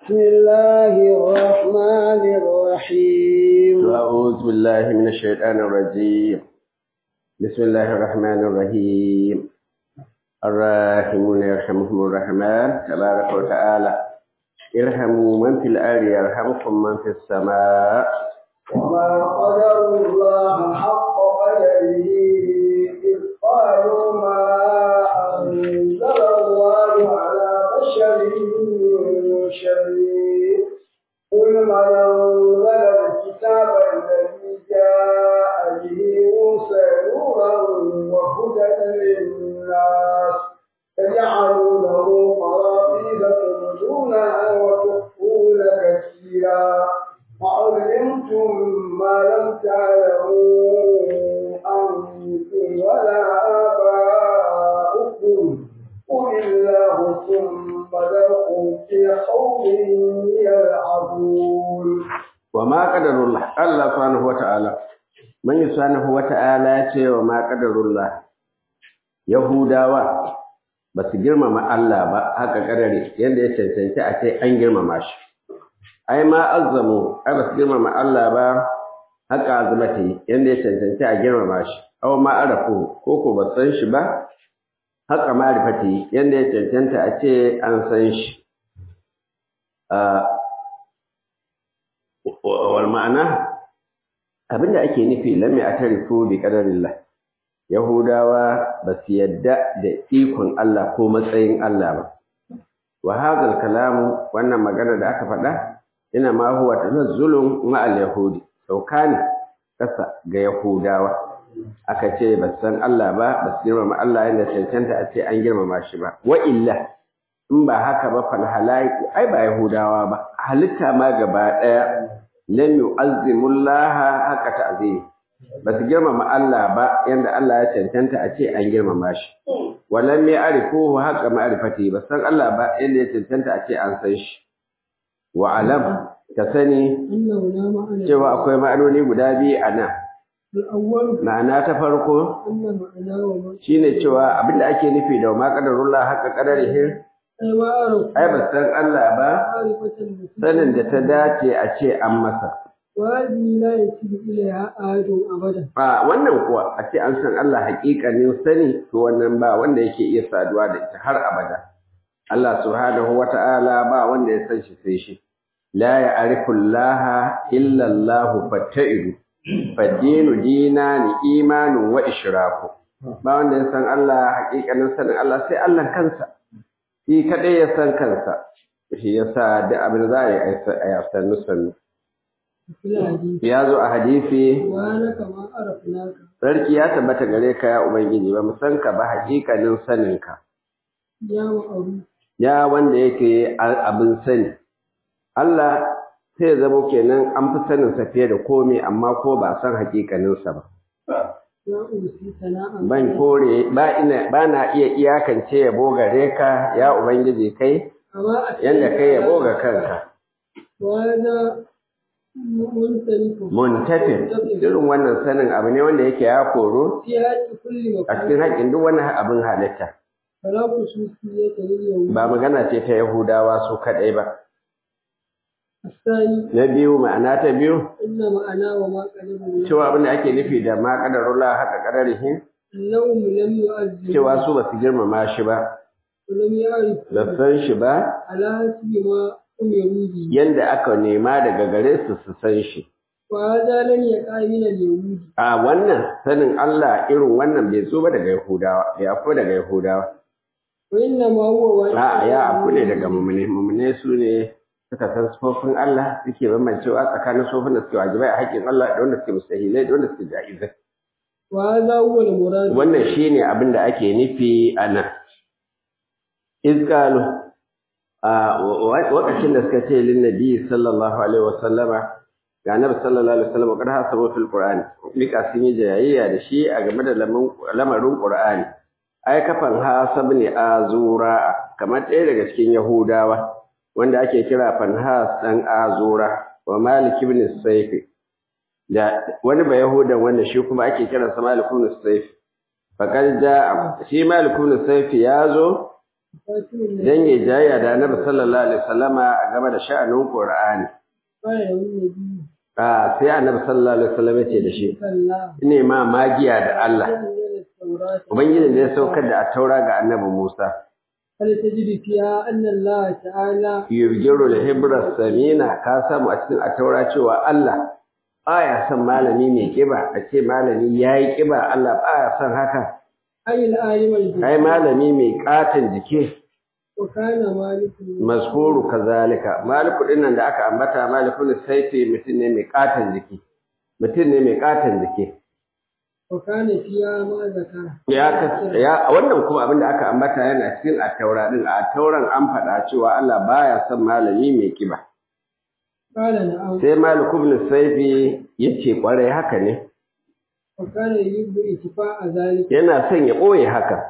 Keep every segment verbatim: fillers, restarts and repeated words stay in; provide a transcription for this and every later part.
بسم الله الرحمن الرحيم أعوذ بالله من الشيطان الرجيم بسم الله الرحمن الرحيم الراحمون يرحمهم الرحمن تبارك وتعالى ارحموا من في الأرض يرحمكم من في السماء وما قدر الله حق قدره إذ قالوا ما أنزل الله على بشر من شيء قل من أنزل الكتاب الذي جاء به موسى نورا وهدى للناس تجعلونه قرابيل تبدونها وتخفون كثيرا وعلمتم ما لم تعلموا أنتم ولا آباؤكم قل الله ثم ذرهم في خوضهم يلعبون وما قدر الله الله سبحانه وتعالى من سبحانه وتعالى ce wa ma qadarullah yahudawa ba su girmama Allah ba haka kadare yanda ya cancanci a ce an girmama shi ai ma azzamu ai ba su girmama Allah ba haka azumati yanda ya cancanci a girmama shi aw ma arafu ko ko ba san shi ba haka ma'rifati yanda ya cancanta a ce an san shi wal ma'ana abinda ake nufi lam ya'tarifu bi qadarillah yahudawa ba su yadda da ikon Allah ko matsayin Allah ba wa hadha kalamu wannan magana da aka faɗa ina ma huwa tanazzulun ma'al yahudi saukani kasa ga yahudawa aka ce ba san Allah ba ba su girmama Allah yadda cancanta a ce an girmama shi ba wa illa in ba haka ba fal halaiku ai ba yahudawa ba halitta ma gaba daya lam yu'azzimullaha haka ta'zimi ba su girmama Allah ba yanda Allah ya cancanta a ce an girmama shi walam ya'rifuhu haqqa ma'rifati ba san Allah ba yanda ya cancanta a ce an san shi wa alam ka sani cewa akwai ma'anoni guda biyu a nan ma'ana ta farko shine cewa abinda ake nufi da ma qadarullah haqqa qadarihi ai ba san Allah ba sanin da ta dace a ce an masa a wannan kuwa a ce an san Allah haƙiƙanin sani to wannan ba wanda yake iya saduwa da ita har abada Allah subhanahu wata'ala ba wanda ya san shi sai shi la ya'rifu Allah illa Allah fatta'idu fadinu dinani imanun wa ishraku ba wanda ya san Allah haƙiƙanin sanin Allah sai Allah kansa shi kadai ya san kansa shi yasa da abin za a yi a sannu sannu ya zo a hadisi sarki ya tabbata gare ka ya ubangiji ba mu san ka ba haƙiƙanin saninka ya wanda yake abin sani Allah sai zama kenan an fi sanin sa fiye da komai amma ko ba san haƙiƙanin sa ba ban kore ba ina ba na iya iyakance yabo gare ka ya ubangiji kai yanda kai yabo ga kanka muntafin irin wannan sanin abu ne wanda yake ya koro a cikin haƙin duk wani abin halitta ba magana ce ta yahudawa su kaɗai ba na biyu ma'ana ta biyu cewa abin da ake nufi da ma ƙadarullah haka ƙadarihin cewa su ba su girmama shi ba da san shi ba yanda aka nema daga gare su su san shi a wannan sanin Allah irin wannan bai zo ba daga yahudawa ya afko daga yahudawa a ya afko ne daga mumune mumune su ne suka san sufofin Allah suke bambancewa tsakanin sufofin da suke wajibai a haƙƙin Allah da wanda suke mustahilai da wanda suke jaizai wannan shine abin da ake nufi a nan izkalu a wakacin da suka ce lin nabi sallallahu alaihi wasallama ga annabi sallallahu alaihi wasallam kada hasabu fil qur'ani mika sun yi jayayya da shi a game da lamarin qur'ani ai kafan hasabni azura kamar ɗaya daga cikin yahudawa wanda ake kira fanhas dan azura wa malik ibn sayf da wani ba yahudan wanda shi kuma ake kira sa malik ibn sayf faqad ja shi malik ibn sayf yazo dan ya jayya da Annabi sallallahu alaihi wasallama a game da sha'anin Qur'ani ah sai Annabi sallallahu alaihi wasallam ya ce da shi ine ma magiya da Allah ubangiji ne ya saukar da at-taura ga Annabi Musa هل تجد فيها أن الله تعالى يبجر الهبر السمينة كاسم أتكلم التوراة cewa Allah baya son malami mai kiba a ce malami yayi kiba Allah baya son haka أي الآية ai malami mai katin jiki وكان مالك mazkuru kazalika maliku dinnan da aka ambata malikul saifi mutum ne mai katin jiki mutum ne mai katin jiki وكان فيها ما ذكر ya ya wannan kuma abinda aka ambata yana cikin at-taura din a tauran an faɗa cewa Allah baya son malami mai kiba قال نعم sai Malik ibn Saifi yace kwarai haka ne وكان يجب اتفاء ذلك yana son ya boye haka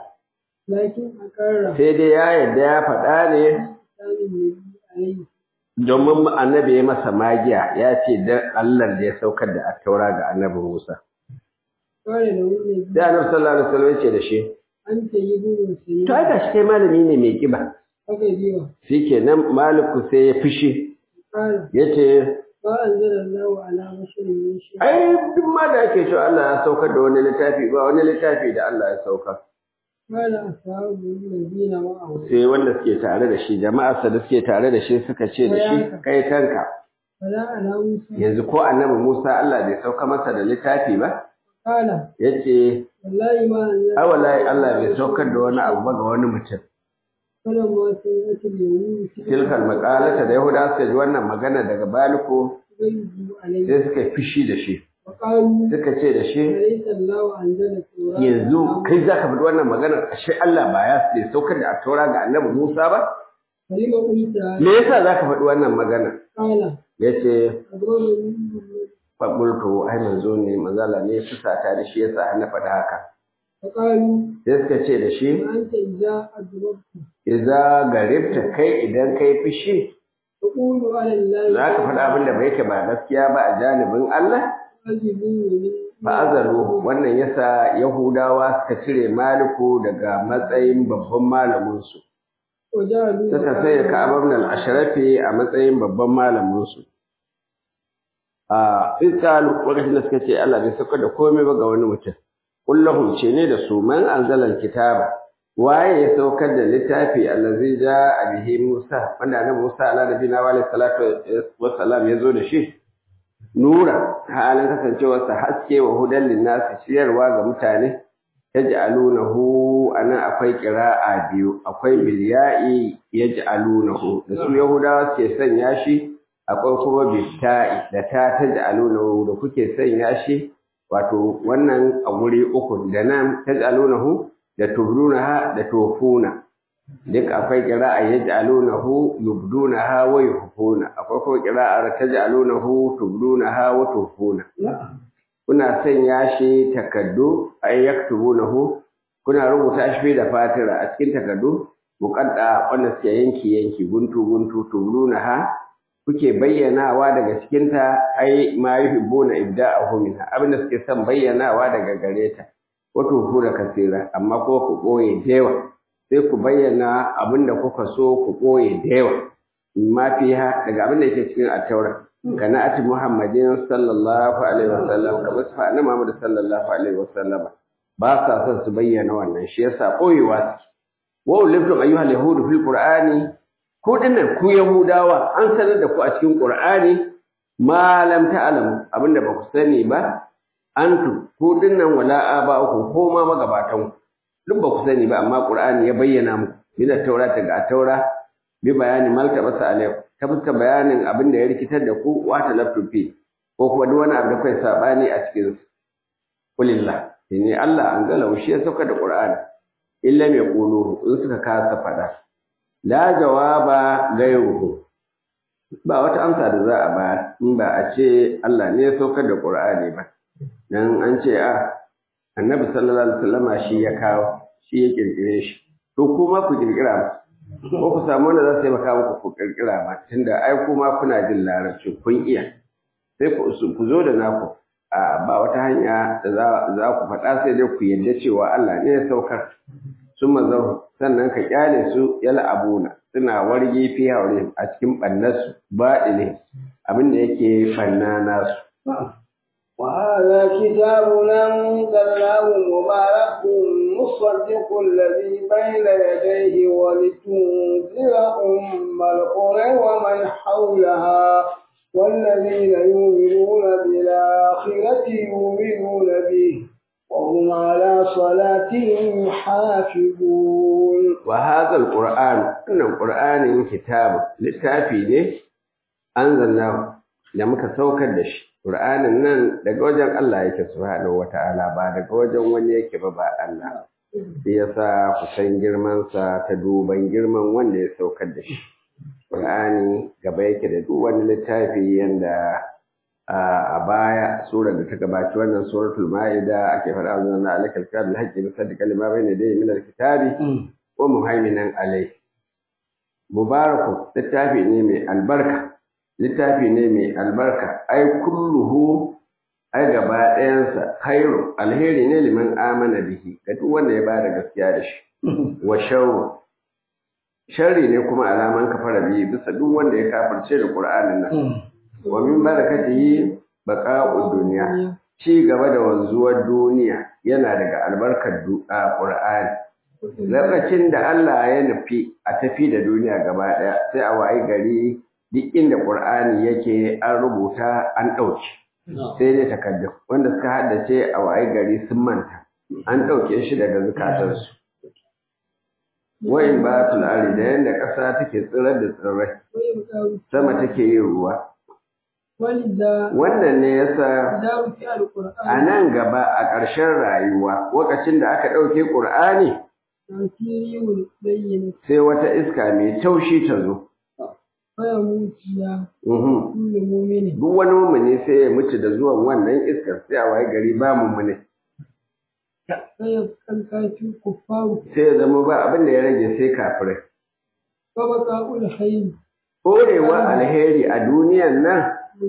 لكن أقر sai dai ya yadda ya faɗa ne كان النبي عليه domin annabi ya masa magiya ya ce dan Allah da ya saukar da at-taura ga annabi Musa قال له النبي sai annabi sallallahu alaihi wasallam ya ce da shi أنت يجب سنين to ai gashi kai malami ne mai kiba فقديوه shikenan Maliku sai ya fishi قال yace ما أنزل الله على بشر من شيء ai duk ma da ake cewa Allah ya saukar da wani littafi ba wani littafi da Allah ya saukar قال أصحابه الذين معه sai wanda suke tare da shi jama'arsa da suke tare da shi suka ce da shi kai tanka فلا على موسى yanzu ko annabi Musa Allah bai sauka masa da littafi ba قال yace والله ما أنزل ai wallahi Allah bai saukar da wani abu ba ga wani mutum فلما سمعت اليهود tilkal maqalata da Yahuda suka ji wannan magana daga Baliko غلبوا عليه sai suka fishi da shi وقالوا suka ce da shi أليس الله أنزل التوراة yanzu kai zaka faɗi wannan magana ashe Allah ba ya bai saukar da taura ga annabi Musa ba فلما قلت me yasa zaka faɗi wannan magana قال yace أضرب faɓulto ai manzo ne manzala ne fusata da shi yasa na faɗi haka فقالوا sai suka ce da shi وأنت إذا أضربت idza garibta kai idan kai fishi تقول على الله za ka faɗa abin da bai yake ba gaskiya ba a janibin Allah أجبني fa azalu wannan yasa yahudawa suka cire maliku daga matsayin babban malamin su وجعلوا suka sai Ka'ab ibn al-Ashrafi a matsayin babban malamin su a isalu lokacin da suka ce Allah bai saukar da komai ba ga wani mutum kullahum ce ne da su man anzalal kitaba waye ya saukar da littafi allazi jaa bihi Musa wanda annabi Musa ala nabiyina wa alayhi salatu wassalam ya zo da shi nura halin kasancewarsa haske wa hudan linnasi shiyarwa ga mutane yaj'alunahu ana akwai qira'a biyu akwai bilya'i yaj'alunahu da su yahudawa suke sanya shi akwai kuma bitta'i da ta taj'alunahu da kuke sanya shi wato wannan a guri uku da nan taj'alunahu da tubrunaha da tofuna duk akwai qira'a yaj'alunahu yubdunaha wa yuhfuna akwai kuma qira'ar taj'alunahu tubrunaha wa tofuna kuna sanya shi takaddu ay yaktubunahu kuna rubuta shi da fatira a cikin takaddu muqadda wanda suke yanki yanki guntu guntu tubrunaha kuke bayyanawa daga cikin ta ai ma yuhibbuna ibda'ahu minha abinda suke son bayyanawa daga gare ta wato ku da kasira amma ko ku boye dewa sai ku bayyana abinda kuka so ku boye dewa ma fiha daga abinda yake cikin at-taura kana ati muhammadin sallallahu alaihi wasallam kamar su fa Muhammad sallallahu alaihi wasallam ba sa son su bayyana wannan shi yasa boyewa wa uliftum ayyuhal yahudu fil qur'ani ko dinnan ku yahudawa an sanar da ku a cikin qur'ani ma lam ta'lamu abinda ba ku sani ba antu ko dinnan wala aba'ukum ko ma magabatan duk ba ku sani ba amma qur'ani ya bayyana muku bila taurata ga taura bi bayani malta basa alaikum ta fuska bayanin abin da ya rikitar da ku wata laftufi ko kuma duk wani abu da kai sabani a cikin su kulillah inni Allah an gala shi ya sauka da qur'ani illa mai qulu in suka kasa fada la jawaba gairuhu ba wata amsa da za a bayar in ba a ce Allah ne ya saukar da qur'ani ba dan an ce a annabi sallallahu alaihi wasallama shi ya kawo shi ya kirkire shi to kuma ku kirkira ko ku samu wanda za su taimaka muku ku kirkira ma tunda ai kuma kuna jin larabci kun iya sai ku ku zo da naku a ba wata hanya da za za ku faɗa sai dai ku yarda cewa Allah ne ya saukar sun manzar sannan ka kyale su yal'abuna suna warge fi haure a cikin bannarsu baɗile abin da yake fanna nasu. وهذا كتاب أنزلناه مبارك مصدق الذي بين يديه ولتنذر أم القرى ومن حولها والذين يؤمنون بالآخرة يؤمنون به وهم على صلاتهم يحافظون. وهذا القرآن إن القرآن كتاب للتافي أنزلناه لم كسوك الدش Qur'anin nan daga wajen Allah yake subhanahu wata'ala ba daga wajen wani yake ba ba Allah. Shi yasa ku san girman sa ta duban girman wanda ya saukar da shi. Qur'ani gaba yake da duk wani littafi yanda a baya surar da ta gabaci wannan suratul Ma'ida ake fara anzalna alaikal kitabul haqqi musaddiqan lima bayna yadayhi min al-kitabi wa muhaiminan alayhi. Mubarakun littafi ne mai albarka. Littafi ne mai albarka, ai kulluhu ai gaba ɗayansa khairu alheri ne liman amana bihi ga duk wanda ya bada gaskiya da shi. Wa sharru sharri ne kuma alaman kafara bihi bisa duk wanda ya kafirce da Qur'anin nan. Wa min barakatihi baqa'ud dunya ci gaba da wanzuwar duniya yana daga albarkar Qur'ani. Lokacin da Allah ya nufi a tafi da duniya gaba ɗaya sai a wayi gari duk inda Qur'ani yake an rubuta an ɗauke sai dai takaddu wanda suka haddace a waye gari sun manta an ɗauke shi daga zukatansu. Wa'in ba tulari da yadda ƙasa take tsirar da tsirrai sama take yin ruwa. Wannan ne yasa a nan gaba a ƙarshen rayuwa lokacin da aka ɗauke Qur'ani sai wata iska mai taushi ta zo. Duk wani mummuni sai ya mutu da zuwan wannan iskar sai a waye gari ba mummuni. Sai ya zama ba abin da ya rage sai kafirai. Korewa alheri a duniyan nan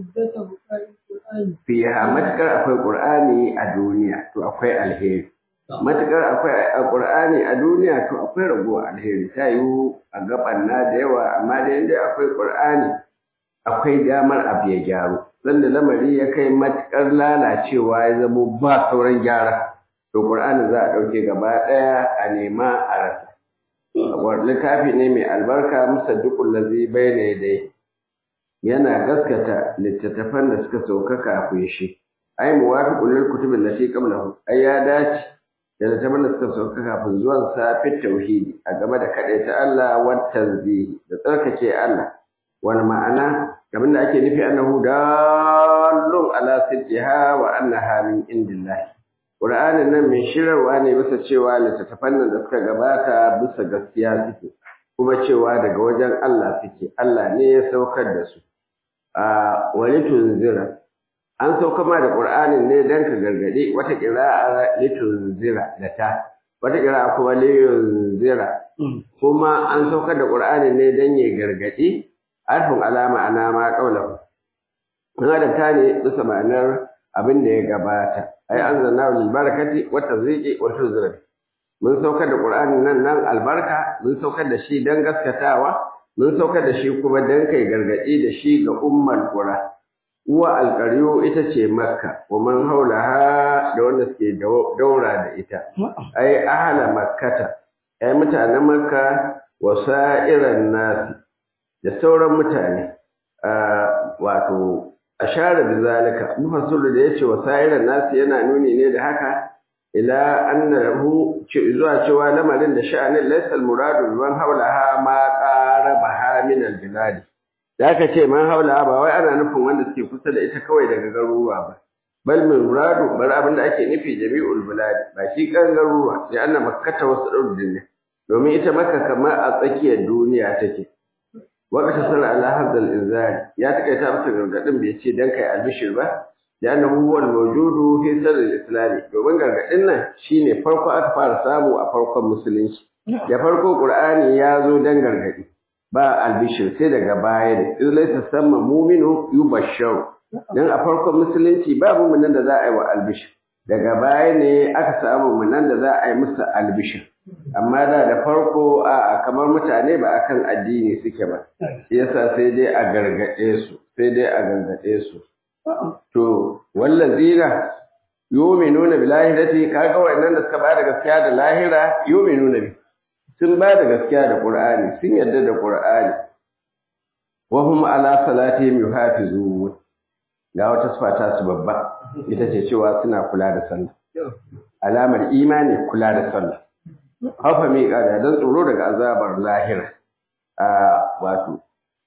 fiye matuƙar akwai ƙur'ani a duniya to akwai alheri. Matuƙar akwai Qur'ani a duniya to akwai raguwa alheri ta yiwu a gaban na da yawa amma da yanda akwai Qur'ani akwai damar abu ya gyaru sanda lamari ya kai matuƙar lalacewa ya zama ba sauran gyara to Qur'ani za a ɗauke gaba ɗaya a nema a rasa. Littafi ne mai albarka musaddiqul ladzi bayna yadayhi yana gaskata littattafan da suka sauka kafin shi ai muwafiqul lil kutubil lati qablahu ai ya dace da littafin da suka sauka kafin zuwan sa fi tauhidi a game da kadaita Allah wa tanzihi da tsarkake Allah wal ma'ana abin da ake nufi annahu dallun ala sidqiha wa annaha min indillah. Qur'anin nan mai shirarwa ne bisa cewa littattafan nan da suka gabata bisa gaskiya suke kuma cewa daga wajen Allah suke Allah ne ya saukar da su a walitunzira an sauka ma da Qur'anin ne dan ka gargade wata qira'a litunzira da ta wata qira'a kuma liyunzira kuma an saukar da Qur'anin ne dan ya gargade alfun alama ana ma qaulahu ana da ta ne bisa ma'anar abin da ya gabata ai anzalna lil barakati wa tazriqi wa tuzra mun saukar da Qur'anin nan nan albarka mun saukar da shi dan gaskatawa mun saukar da shi kuma dan kai gargadi da shi ga ummul qura uwa alqariyo ita ce makka wa man haulaha da wanda suke daura da ita ai ahla makkata ai mutanen makka wa sa'iran nas da sauran mutane wato ashara bi zalika mufassir da yace wa sa'iran nas yana nuni ne da haka ila annahu zuwa cewa lamarin da sha'anin laysa al-muradu man haulaha ma qarabaha min al-bilad da aka ce man haulaha ba wai ana nufin wanda suke kusa da ita kawai daga garuruwa ba bal min muradu bar abin da ake nufi jami'ul bilad ba shi kan garuruwa sai anna makkata wasu urdin domin ita makka kamar a tsakiyar duniya take waqta sala ala hadal inzar ya takaita masa gargadin bai ce dan kai albishir ba لأنه هو الموجود في سر الإسلام domin gargadin nan shine farko aka fara samu a farkon musulunci da farko Qur'ani ya zo dan gargadi ba albishir sai daga baya ne in laysa samma mu'minu yubashshar dan a farkon musulunci babu mu'minan da za a yi wa albishir daga baya ne aka samu mu'minan da za a yi musu albishir amma da da farko a kamar mutane ba akan addini suke ba yasa sai dai a gargade su sai dai a gargade su to wallazina yu'minuna billahi kaga wannan da suka ba da gaskiya da lahira yu'minuna bi sun ba da gaskiya da Qur'ani sun yarda da Qur'ani wa hum ala salatihim yuhafizun ga wata sifata su babba ita ce cewa suna kula da sallah alamar imani kula da sallah hafa mi kada dan tsoro daga azabar lahira a wato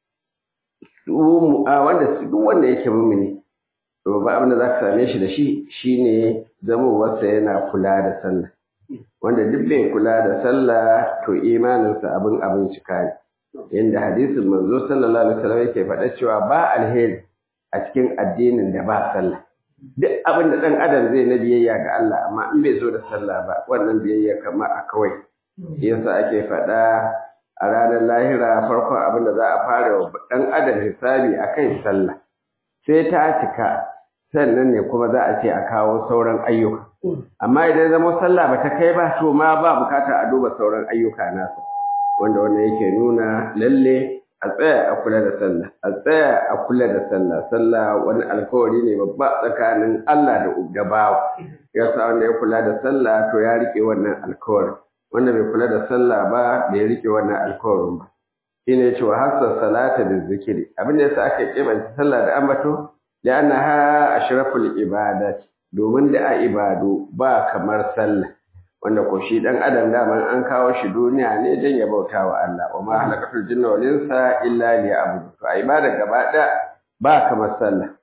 a wanda duk wanda yake mumini to ba abin da zaka same shi da shi shine zamowarsa yana kula da sallah wanda duk bai kula da sallah to imaninsa abin abin cika ne yanda hadisin manzo sallallahu alaihi wasallam yake faɗa cewa ba alheri a cikin addinin da ba sallah duk abin da dan adam zai na biyayya ga Allah amma in bai zo da sallah ba wannan biyayya kamar a kawai yasa ake faɗa a ranar lahira farkon abin da za a fara wa dan adam hisabi akan sallah sai ta cika sannan ne kuma za a ce a kawo sauran ayyuka amma idan zama sallah ba ta kai ba to ma ba bukatar a duba sauran ayyuka nasa wanda wannan yake nuna lalle a tsaya a kula da sallah a tsaya a kula da sallah sallah wani alkawari ne babba tsakanin Allah da da bawa yasa wanda ya kula da sallah to ya rike wannan alkawari wanda bai kula da sallah ba bai rike wannan alkawarin ba shine cewa hasa salata da zikiri abin da yasa aka kebanta sallah da ambato لأنها أشرف العبادات domin da a ibadu ba kamar sallah wanda ko shi dan adam daman an kawo shi duniya ne dan ya bauta wa Allah wa ma halakatul jinna wal insa illa liya'budu to a ibada gaba da ba kamar sallah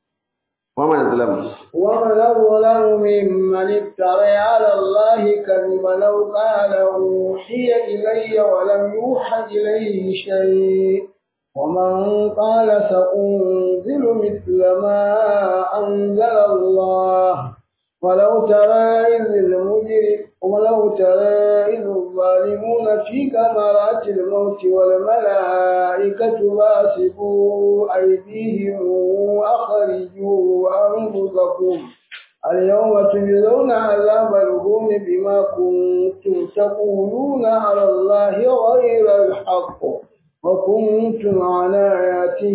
wa man zalama wa man zalama mimman iftara ala Allah kadhiban law qala uhiya ilayya wa lam yuha ilayhi shay' ومن قال سأنزل مثل ما أنزل الله ولو ترى إذ المجرم ولو ترى إذ الظالمون في غمرات الموت والملائكة باسطوا أيديهم أخرجوا أنفسكم اليوم تجزون عذاب الهون بما كنتم تقولون على الله غير الحق وكنتم على آياته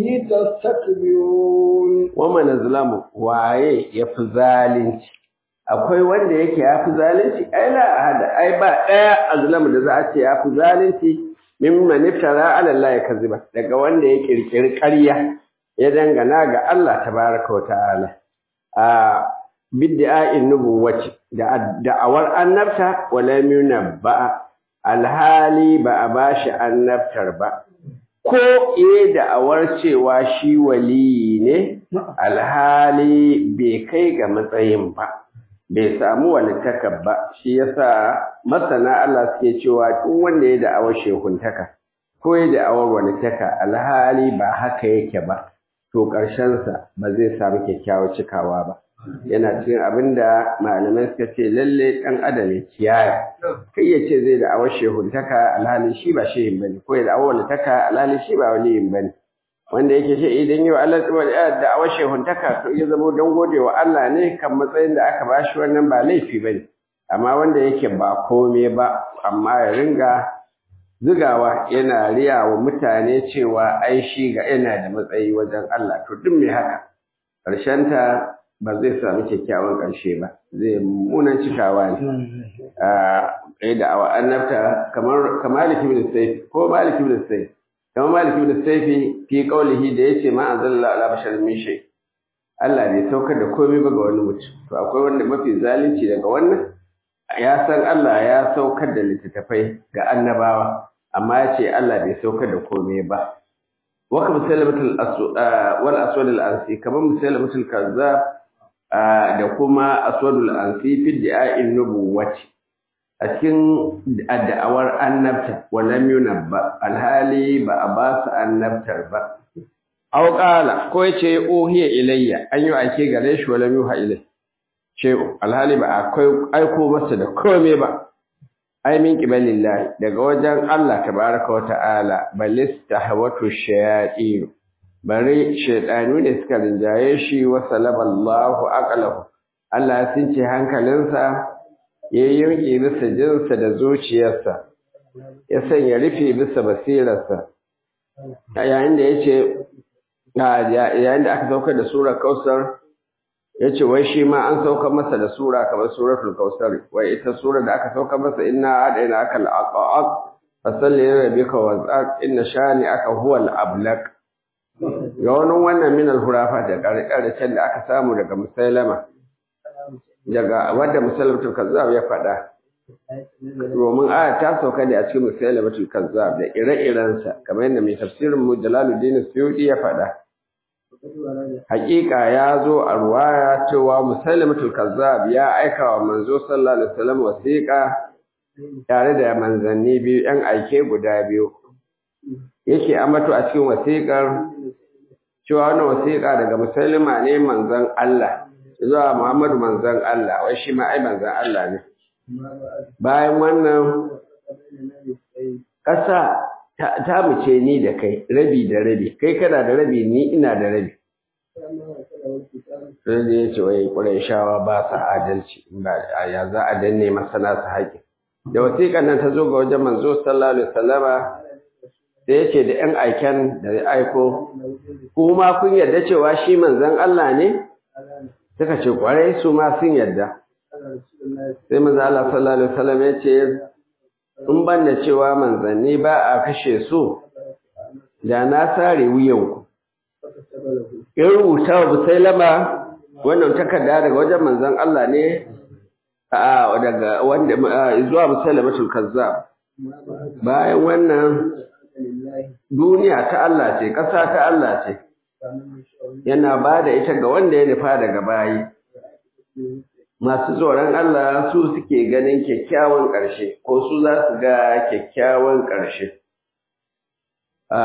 تستكبرون ومن ظلم waye yafi zalunci akwai wanda yake yafi zalunci ai la hada ai ba daya azlamu da za a ce yafi zalunci mimman iftara ala Allah kaziba daga wanda ya kirkiri ƙarya ya dangana ga Allah tabaraka wa ta'ala a bid'a'in nubuwati da da'awar annabta wala yunabba alhali ba a bashi annabtar ba ko iya da'awar cewa shi waliyi ne alhali bai kai ga matsayin ba bai samu walittaka ba shi yasa masana Allah suke cewa duk wanda ya da'awar shehuntaka ko ya da'awar walittaka alhali ba haka yake ba to ƙarshen sa ba zai samu kyakkyawar cikawa ba yana cikin abinda malamai suka ce lalle ɗan adam ya kiyaye kai ya ce zai da'awar shehuntaka alhali shi ba shehin bane ko ya da'awar walitaka alhali shi ba waliyin bane wanda yake ce idan yau Allah da'awar shehuntaka to ya zama don gode wa Allah ne kan matsayin da aka bashi wannan ba laifi bane amma wanda yake ba kome ba amma ya ringa zugawa yana riya wa mutane cewa ai shi ga yana da matsayi wajen Allah to duk mai haka ƙarshen ta ba zai sami kyakkyawan ƙarshe ba zai munan cikawa ne a da awa annabta kamar kamalik ibn sayf ko malik ibn sayf kamar malik ibn sayf fi qawlihi da yace ma anzalna ala basharin min shay Allah bai saukar da komai ba ga wani mutum to akwai wanda mafi zalunci daga wannan ya san Allah ya saukar da littattafai ga annabawa amma ya ce Allah bai saukar da komai ba waka musalamatul wal aswad al ansi kamar musalamatul kazzab da kuma aswadul ansi fi da'in nubuwati a cikin da'awar annabta walam yunabba alhali ba a ba su annabtar ba aw qala ko yace uhiya ilayya an yi ake gare shi walam yuha ilay ce alhali ba akwai aiko masa da komai ba ai min qibalillahi daga wajen Allah tabaraka wa ta'ala balistahawatu shayatin bare shaydanu ne suka rinjaye shi wa salaballahu aqlahu Allah ya since hankalinsa ya yanke bisa jinsa da zuciyarsa ya sanya rufe bisa basirarsa yayin da yace yayin da aka saukar da sura Kausar yace wai shi ma an saukar masa da sura kamar suratul Kausar wai ita sura da aka saukar masa inna adaina akal aqaq fasalli rabbika wazaq inna shani'aka huwal ablaq yawanin wannan min al-hurafa da ƙarƙarcen da aka samu daga Musailama daga wanda Musailamatul Kazzab ya faɗa domin aya ta sauka ne a cikin Musailamatul Kazzab da ire-irensa kamar yadda mai tafsirin mu Jalaluddin Suyuti ya faɗa hakika ya zo a ruwaya cewa Musailamatul Kazzab ya aika wa manzo sallallahu alaihi wasallam wasiƙa tare da manzanni biyu ‘yan aike guda biyu, yake ambato a cikin wasiƙar cewa wannan wasiƙa daga Musailima ne manzan Allah, zuwa Muhammadu manzan Allah, wai shi ma ai manzan Allah ne. Bayan wannan ƙasa ta muce ni da kai, rabi da rabi, kai kana da rabi ni ina da rabi. Sai ya ce wai Qurayshawa ba sa adalci, ba ya za a danne masana su haƙi. Da wasiƙan nan ta zo ga wajen manzo sallallahu alaihi wasallama da yace da ƴan aiken da ya aiko kuma kun yarda cewa shi manzon Allah ne suka ce kwarai su ma sun yarda sai manzo Allah sallallahu alaihi wasallam ya ce in ban da cewa manzanni ba a kashe su da na sare wuyanku in rubuta wa Musailama wannan takarda daga wajen manzon Allah ne a daga wanda zuwa Musailamatul Kazzab bayan wannan duniya ta Allah ce ƙasa ta Allah ce yana ba da ita ga wanda ya nufa daga bayi masu tsoron Allah su suke ganin kyakkyawan ƙarshe ko su za su ga kyakkyawan ƙarshe a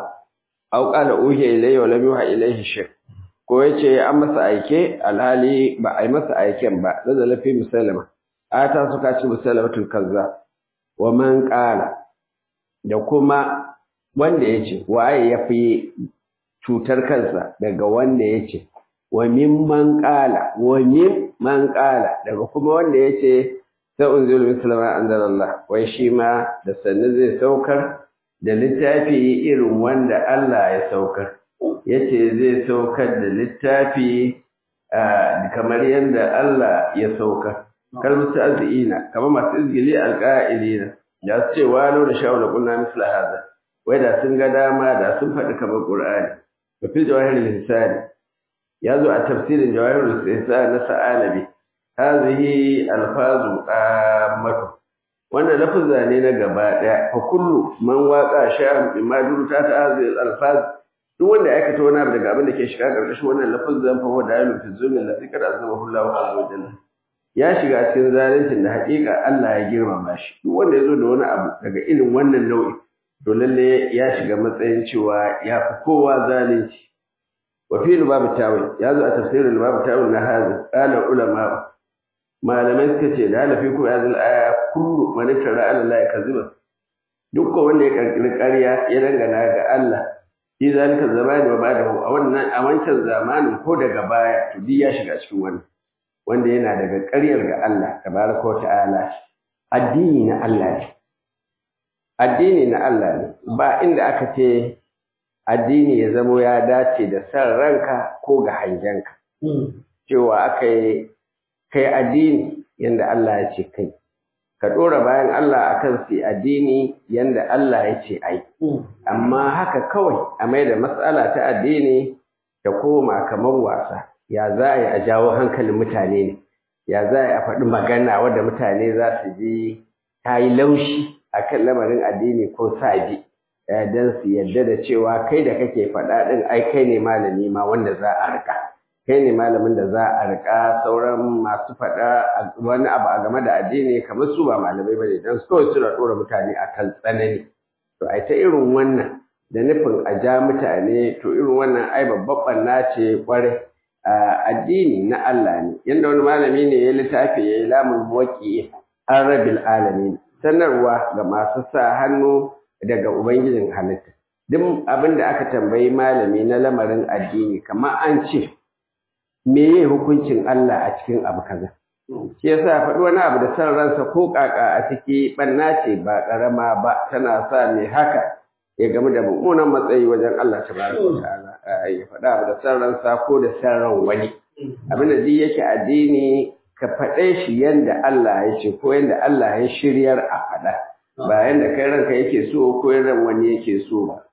auqala uhiya ilayhi wa lam yuha ilayhi shay ko yace an masa aike alhali ba ai masa aiken ba da lafi Musailama ata suka ci Musailamatul Kazzab wa man qala da kuma wanda yace waye yafi cutar kansa daga wanda yace wa mimman qala wa mimman qala daga kuma wanda yace sa unzil muslima anzalallah wai shi ma da sanne zai saukar da littafi irin wanda Allah ya saukar yace zai saukar da littafi kamar yanda Allah ya saukar kalmatu azina kamar masu izgili alqa'ilina ya ce walo da shawala kunna misla hada wai da sun ga dama da sun faɗi kamar Qur'ani wa fi jawahirul lisan ya zo a tafsirin jawahirul lisan na Sa'alabi hadhihi alfazu ammatu wannan lafuzza ne na gaba daya fa kullu man waqa sha'an bima durta ta hadhihi alfaz duk wanda ya aikata wani abu daga abin da ke shiga karkashin wannan lafuzzan fa wanda ya lufi zulmi lati kada azamahu Allahu azza wa jalla ya shiga cikin zalincin da haƙiƙa Allah ya girmama shi duk wanda ya zo da wani abu daga irin wannan nau'i to lalle ya shiga matsayin cewa ya fi kowa zalunci wa fi babu tawil ya zo a tafsirin babu tawil na hazi qala ulama malamai suka ce da lafi ko yazil aya kullu man tara ala la yakziba duk wanda ya karkiri ƙarya ya dangana ga Allah shi zalika zamani wa ba'dahu a wannan a wancan zamanin ko daga baya to duk ya shiga cikin wannan wanda yana daga ƙaryar ga Allah tabaraka wa ta'ala addini na Allah ne addini na Allah ne ba inda aka ce addini ya zamo ya dace da san ranka ko ga hangenka cewa aka yi kai addini yanda Allah ya ce kai ka ɗora bayan Allah akan su addini yanda Allah ya ce ai amma haka kawai a mai da matsala ta addini ta koma kamar wasa ya za a yi a jawo hankalin mutane ne ya za a yi a faɗi magana wadda mutane za su ji ta yi laushi a kan lamarin addini ko sa ji don su yarda da cewa kai da kake faɗa ɗin ai kai ne malami ma wanda za a riƙa kai ne malamin da za a riƙa sauran masu faɗa wani abu a game da addini kamar su ba malamai ba ne don su kawai suna ɗora mutane a kan tsanani to ai ta irin wannan da nufin a ja mutane to irin wannan ai babban ɓanna ce ƙwarai addini na Allah ne yanda wani malami ne ya littafi ya yi lamun waki an rabil alamin sanarwa ga masu sa hannu daga ubangijin halitta duk abin da aka tambayi malami na lamarin addini kamar an ce meye hukuncin Allah a cikin abu kaza shi yasa faɗi wani abu da san ransa ko ƙaƙa a ciki ɓanna ce ba ƙarama ba tana sa mai haka ya gamu da mummunan matsayi wajen Allah tabaraka wa ta'ala ya faɗa abu da san ransa ko da san ran wani abin da duk yake addini ka faɗe shi yanda Allah ya ce ko yanda Allah ya shiryar a faɗa ba yanda kai ranka yake so ko yanda wani yake so ba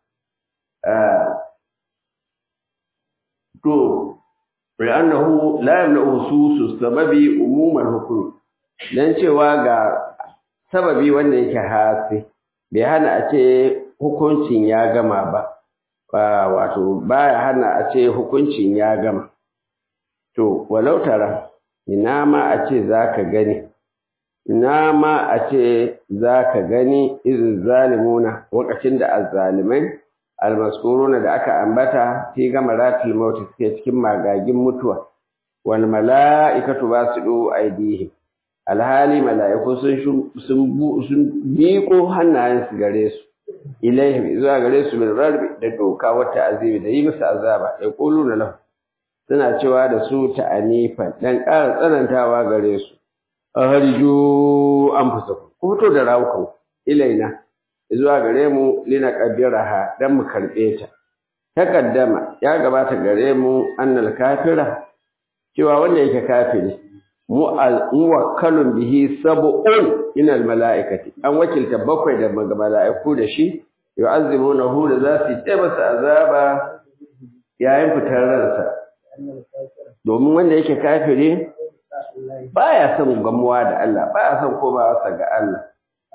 to لأنه لا يمنع خصوص السبب عموم الحكم dan cewa ga sababi wanda yake hasi bai hana a ce hukuncin ya gama ba wato baya hana a ce hukuncin ya gama to walau tara ina ma a ce zaka gani ina ma a ce zaka gani izin zalimuna lokacin da azzalimai almaskuruna da aka ambata fi gamaratil maut suke cikin magagin mutuwa wal malaikatu basidu aidihim alhali malaiku sun sun sun biko hannayen su gare su ilaihim zuwa gare su bil rarbi da doka wata azibi da yi musu azaba ya quluna lahu suna cewa da su ta'anifan dan ƙara tsanantawa gare su aharju anfusakum ku fito da rawukan ilaina zuwa gare mu lina qaddaraha dan mu karbe ta takaddama ya gabata gare mu annal kafira cewa wanda yake kafiri mu muwakkalun bihi sab'un min al malaikati an wakilta bakwai da malaiku da shi yu'azzimunahu da za su yi masa azaba yayin fitar ransa domin wanda yake kafiri baya son gamuwa da Allah baya son komawa ga Allah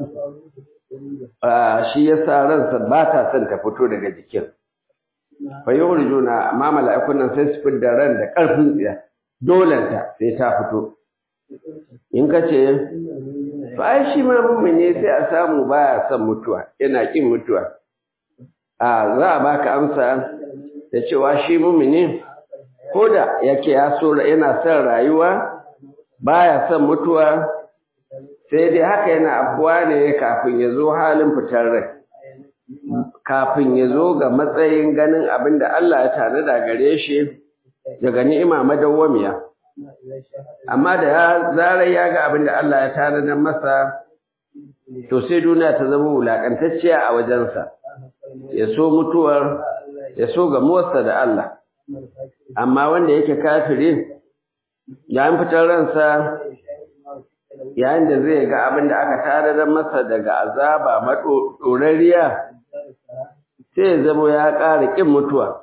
shi yasa ransa ba ta son ta fito daga jikin fa yurijuna amma mala'ikun nan sai su fidda ran da ƙarfin tsiya dolanta sai ta fito in ka ce to ai shi ma mu'mini sai a samu baya son mutuwa yana kin mutuwa a za a baka amsa da cewa shi mu'mini koda yake ya so yana son rayuwa baya son mutuwa sai dai haka yana afuwa ne kafin ya zo halin fitar rai kafin ya zo ga matsayin ganin abin da Allah ya tanada gare shi daga ni'ima madawwamiya amma da ya zarar ya ga abin da Allah ya tanada masa to sai duniya ta zama wulakantacciya a wajensa ya so mutuwar ya so gamuwarsa da Allah amma wanda yake kafiri yayin fitar ransa yayin da zai ga abin da aka tanada masa daga azaba madorariya sai zama ya ƙara ƙin mutuwa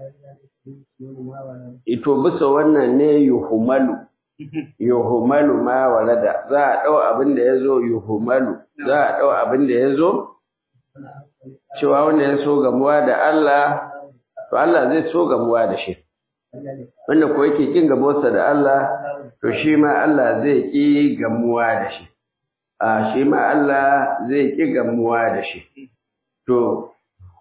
ito bisa wannan ne yuhumalu yuhumalu ma walada za a ɗau abin da ya zo yuhumalu za a ɗau abin da ya zo cewa wanda ya so gamuwa da Allah to Allah zai so gamuwa da shi wanda ko yake kin gamuwarsa da Allah to shi ma Allah zai ki gamuwa da shi a shi ma Allah zai ki gamuwa da shi to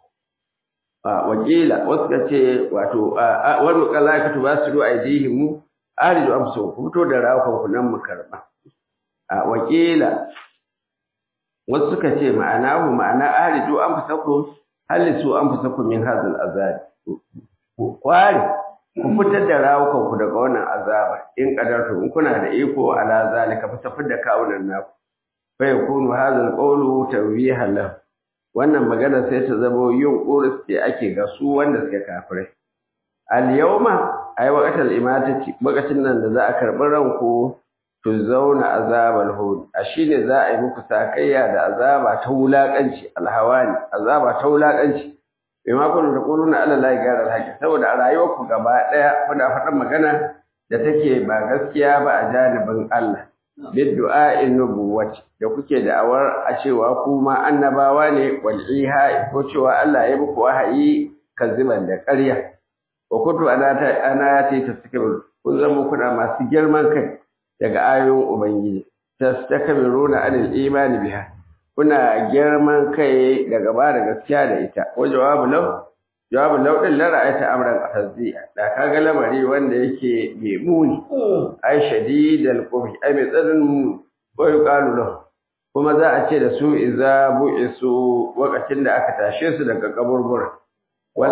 wakila wasu ka ce wato wani kalakatu ba su ruwa aidihimu aridu amsu ku fito da rawukan ku nan mu karba wakila wasu suka ce ma'ana hu ma'ana aridu amsaku halisu amsaku min hadal azab ku kware ku fitar da rawukan ku daga wannan azaba in kadartu in kuna da iko ala zalika fa da kawunan naku fa yakunu hadal qawlu tawihan lahu wannan magana sai ta zama yin ƙoris ce ake ga su wanda suke kafirai al-yawma ay waqtal imatati lokacin nan da za a karɓi ranku to zauna azabal hud a shine za a yi muku sakayya da azaba ta wulakanci alhawani azaba ta wulakanci bima kun da quluna ala la gara alhaqi saboda a rayuwarku gaba daya kuna faɗan magana da take ba gaskiya ba a janibin Allah biddu'a'in nubuwati da kuke da'awar a cewa kuma annabawa ne wal iha ko cewa Allah ya muku wahayi kaziban da ƙarya wa kutu anata anati tastakbir kun zama kuna masu girman kai daga ayoyin ubangiji tastakbiruna anil imani biha kuna girman kai daga ba da gaskiya da ita ko jawabu law jawabu law din la ra'ayta amran ahziya da kaga lamari wanda yake mai muni ai shadidal qubhi ai mai tsarin ko yuqalu lahu kuma za a ce da su iza bu'isu wakacin da aka tashe su daga kaburbura wala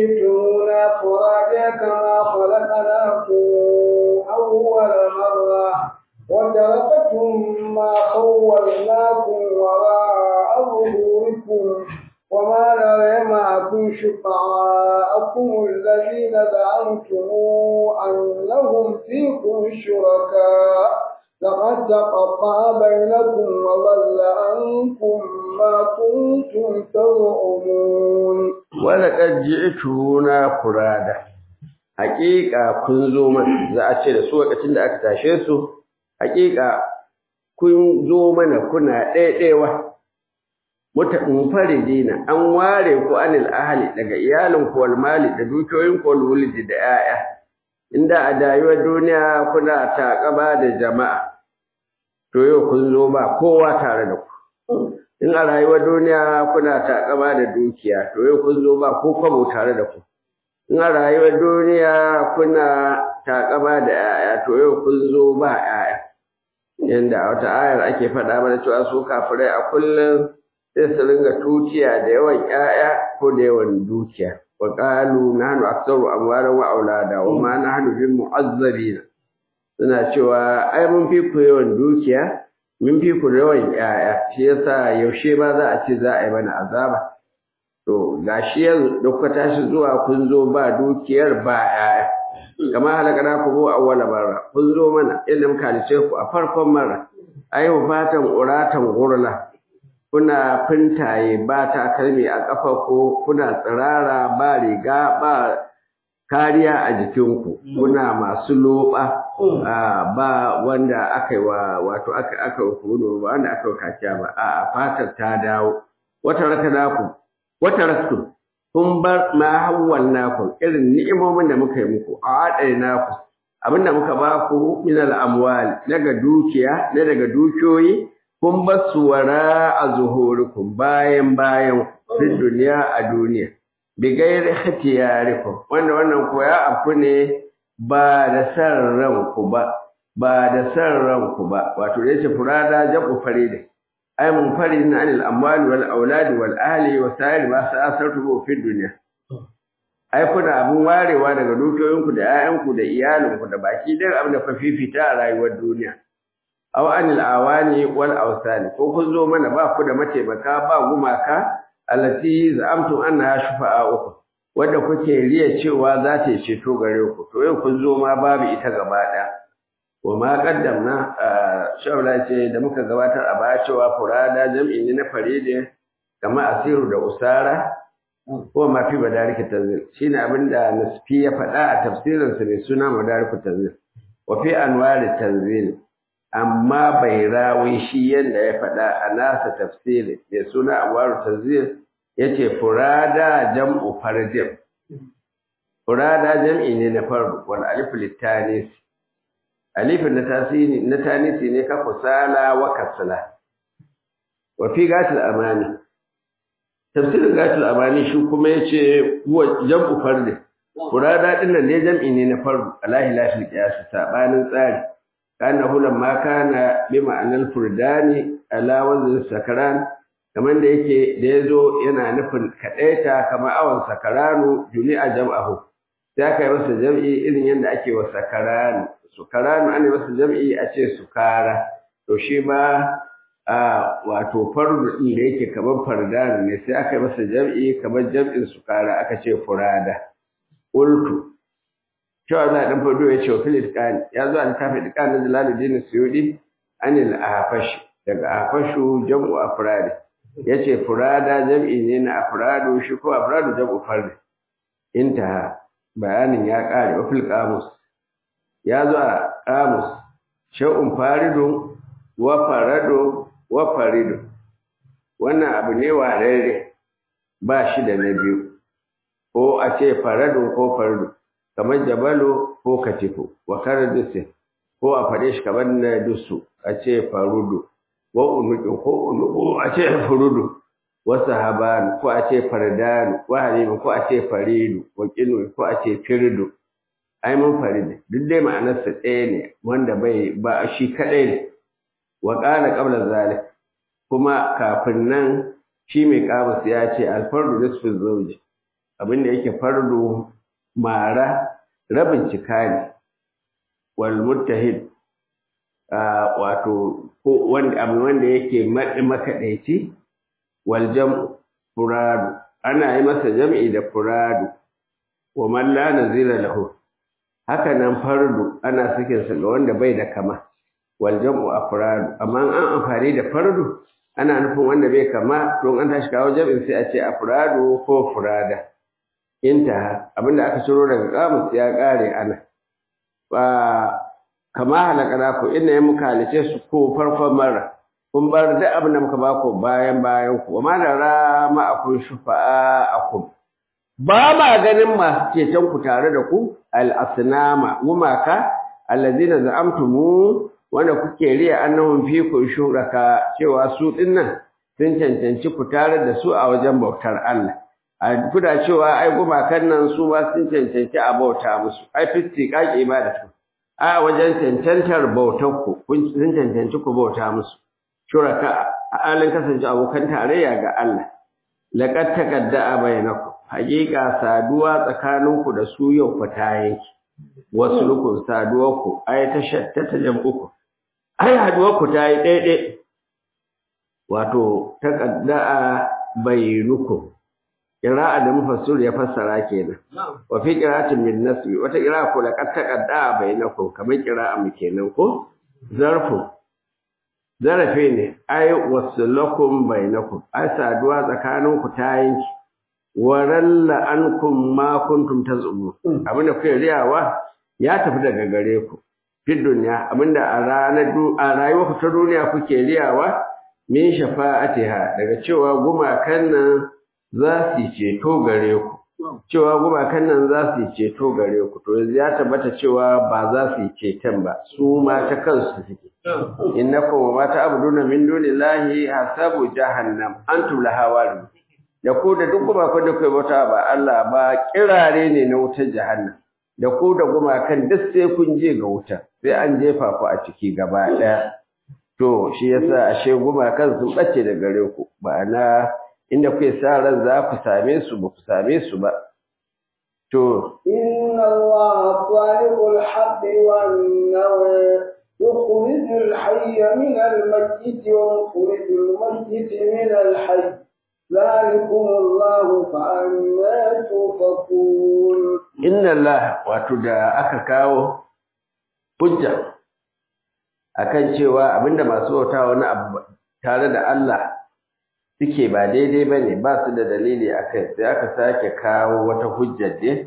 qadituna furaja kama khalaqnakum awwal marra شركاءكم الذين زعمتم أنهم فيكم شركاء لقد تقطع بينكم وضل عنكم ما كنتم تزعمون ولقد جئتونا فرادا حقيقة kun zo mana za a ce da su lokacin da aka tashe su haƙiƙa kun zo mana kuna ɗaiɗaiwa mutafaridina an ware ku anil ahli daga iyalin ku wal mali da dukiyoyin ku wal wulidi da 'ya'ya. Inda a dayuwar duniya kuna taƙaba da jama'a to yau kun zo ba kowa tare da ku. In a rayuwar duniya kuna taƙaba da dukiya to yau kun zo ba ko kwabo tare da ku. In a rayuwar duniya kuna taƙaba da 'ya'ya to yau kun zo ba 'ya'ya. Yanda a wata ayar ake faɗa mana cewa su kafirai a kullum sai su ringa tutiya da yawan 'ya'ya ko da yawan dukiya. Wa qalu nahnu aktsaru amwalan wa aulada wa ma nahnu bil mu'azzabin. Suna cewa ai mun fi ku yawan dukiya, mun fi ku yawan 'ya'ya. Shi yasa yaushe ma za a ce za a yi mana azaba. To gashi yanzu da kuka tashi zuwa kun zo ba dukiyar ba 'ya'ya. Kamar halakana ku go awwala marra. Kun zo mana inda muka halice ku a farkon marra. Ai fatan uratan gurla. Kuna fintaye ba takalmi a ƙafa ko kuna tsirara ba riga ba kariya a jikinku, kuna masu loɓa ba wanda aka yi wa wato aka aka kuno ba wanda aka yi kaciya ba a fatar ta dawo. Wata raka naku wata rasku kun bar ma hawwal naku irin ni'imomin da muka yi muku a adai naku abinda muka ba ku min al amwal daga dukiya ne daga dukiyoyi kun basu wara a zuhurikum bayan bayan fi duniya a duniya bi gairi ikhtiyarikum wanda wannan ko ya afu ne ba da san ranku ba ba da san ranku ba wato yace furada jabu farida ay mun faridin anil amwali wal auladi wal ahli wa sa'ir ma sa'asartu fi duniya ai kuna abun warewa daga dukiyoyinku da 'ya'yanku da iyalinku da baki dai abin da fa fifita a rayuwar duniya aw anil awani wal awsani ko kun zo mana ba ku da mataimaka ba gumaka allati za'amtum annaha shufa'a'ukum wanda kuke riya cewa za ta ceto gare ku to yau kun zo ma babu ita gaba ɗaya wa ma qaddamna shawla ce da muka gabatar a baya cewa furada jam'i ne na faride kama asiru da usara ko ma fi madariki tanzil shine abinda nasfi ya faɗa a tafsirinsa mai suna madariku tanzil wa fi anwar tanzil amma bai rawi shi yadda ya faɗa a nasa tafsiri mai suna anwar tanzil yace furada jam'u fardin furada jam'i ne na fardu wal alif litanis alif na tasini na tanisi ne ka kusala wa kasala wa fi gatil amani tafsirin gatil amani shi kuma yace huwa jam'u fardin furada din nan ne jam'i ne na fardu alahi lahi qiyas sabanin tsari kana hulan ma kana bi ma'anar furdani ala wazn sakaran kamar da yake da yazo yana nufin kadaita kamar awan sakaranu jumi'a jam'ahu sai aka yi masa jam'i irin yanda ake wa sakaranu sukaranu ana masa jam'i a ce sukara to shi ma a wato fardu din da yake kamar fardani ne sai aka yi masa jam'i kamar jam'in sukara aka ce furada qultu cewa za a ɗan fado ya ce wa filis ƙani ya zo a littafin ɗiƙa na jalaluddin suyudi anil afashi daga afashu jam'u afradi ya ce furada jam'i ne na afradu shi ko afradu jam'u fardi intaha bayanin ya ƙare wa fil ƙamus ya zo a ƙamus sha'un faridu wa farado wa faridu wannan abu ne warere ba shi da na biyu ko a ce farado ko fardu kamar jabalu ko katifu wa karadusin ko a faɗe shi kamar na dusu a ce farudu wa unuqin ko unuqu a ce furudu wa sahaban ko a ce fardan wa halim ko a ce faridu wa qinu ko a ce firdu ai mun faride duk dai ma'anar sa ɗaya ne wanda bai ba shi kadai ne wa qala qabla zalik kuma kafin nan shi mai kabus ya ce al fardu nisfu zawji abinda yake fardu mara rabin cika ne wal muttahid wato ko wanda abu wanda yake makadaici wal jam'u furadu ana yi masa jam'i da furadu wa man la nazira lahu haka nan fardu ana sakin sa ga wanda bai da kama wal jam'u afrad amma an amfani da fardu ana nufin wanda bai kama don an tashi kawo jam'in sai a ce afradu ko furada inta abinda aka ciro daga kamus ya kare ana ba kama halakana ku inna ya muka halice su ko farkon mara kun bar da abin da muka ba ku bayan bayan ku amma da rama akun shufa'a akum ba ma ganin masu ceton ku tare da ku al-asnama gumaka allazina za'amtumu wanda kuke riya annahum fikum shuraka cewa su dinnan sun cancanci ku tare da su a wajen bautar Allah a kuda cewa ai gumakan nan su ba sun cancanci a bauta musu ai fisti kake ibadatu a wajen cancantar bautar ku kun sun cancanci ku bauta musu shuraka a alin kasance abokan tarayya ga Allah laqad taqadda'a bainakum haqiqa saduwa tsakaninku da su yau fata yake wasu lukun saduwarku ai ta shattata jam'uku ai haduwarku ta yi daidai wato taqadda'a bainukum qira'a da mufassir ya fassara kenan wa fi qira'atin min nasbi wata qira'a ko laqad taqadda'a bainakum kamar qira'a mu kenan ko zarfu zarafe ne ai wasulakum bainakum ai saduwa tsakaninku ta yanki waralla ankum ma kuntum tazumu abinda kuke riyawa ya tafi daga gare ku fi dunya abinda a ranar a rayuwar ta duniya kuke riyawa min shafa'atiha daga cewa gumakan nan za su ceto gare ku cewa gumakan nan za su ceto gare ku to yanzu ya tabbata cewa ba za su ceton ba su ma ta kansu suke innakum wa ma ta'buduna min dunillahi hasabu jahannam antum laha warid da ku da duk gumakan da kai bauta ba Allah ba kirare ne na wutar jahannam da ku da gumakan duk sai kun je ga wuta sai an jefa ku a ciki gaba daya to shi yasa ashe gumakan sun bace da gare ku ma'ana inda kuke sa ran za ku same su ba ku same su ba to inna allaha khaliqul haqqi wan nawa يخرج الحي من الميت ويخرج الميت من الحي ذلكم الله فأنا تؤفكون إن الله وتدا aka kawo hujja akan cewa abinda masu wata wani abu tare da Allah suke ba daidai bane ba su da dalili akai sai aka sake kawo wata hujjar dai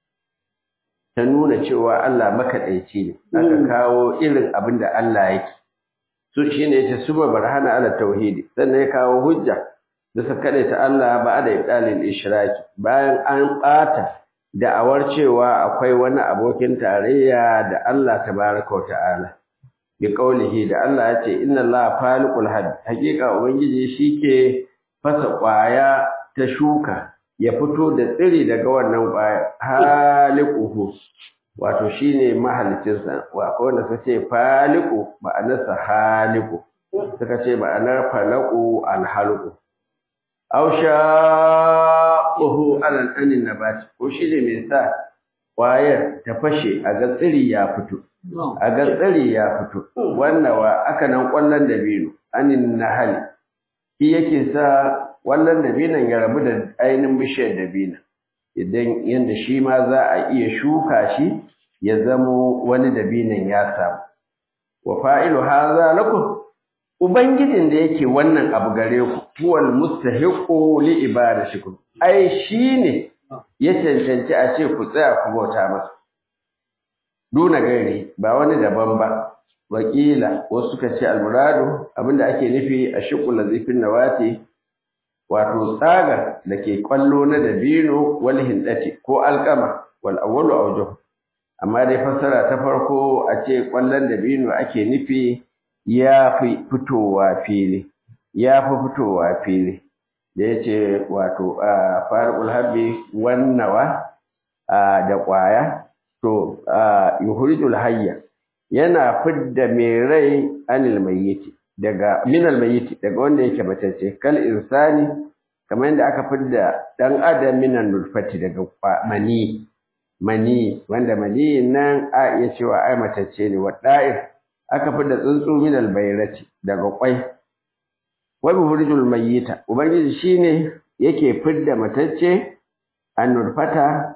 ta nuna cewa Allah makaɗaici ne aka kawo irin abin da Allah yake su shine yace suma barhana ala tauhidi sannan ya kawo hujja da sa ta Allah ba da ibdalil ishraki bayan an bata da'awar cewa akwai wani abokin tarayya da Allah tabaaraka ta'ala bi qaulihi da Allah yace inna Allah faliqul had hakika ubangiji shike fasa kwaya ta shuka ya fito da tsiri daga wannan ƙwaya haliquhu wato shine mahalicinsa wa ko wanda suka ce faliqu ma'anarsa haliqu suka ce ma'anar falaqu alhalqu aw sha'uhu alal anin nabat ko shine mai sa ƙwayar ta fashe a ga tsiri ya fito a ga tsiri ya fito wannan wa aka nan ƙwallon dabino anin nahali shi yake sa wannan dabinan ya rabu da ainihin bishiyar dabina idan yanda shi ma za a iya shuka shi ya zamo wani dabinan ya samu wa fa'ilu hadha lakum ubangijin da yake wannan abu gare ku huwal mustahiqu li ibadatikum ai shine ya cancanci a ce ku tsaya ku bauta masa duna gairi ba wani daban ba wakila wasu suka ce almuradu abinda ake nufi a shiqul lazifin nawati wato tsagar da ke kwallo na dabino wal hindati ko alkama wal awwalu awjuh amma dai fassara ta farko a ce kwallon dabino ake nufi ya fi fitowa fili ya fi fitowa fili da yace wato farqul habbi wan nawa da kwaya to yuhrijul hayya yana fidda mai rai anil mayyiti daga minal mayyiti daga wanda yake matacce kal insani kamar yadda aka fidda dan adam minan nulfati daga mani mani wanda mani nan a iya cewa ai matacce ne wada'ir aka fidda tsuntsu minal bayrati daga kwai wa buhurjul mayyita ubangiji shine yake fidda matacce an nulfata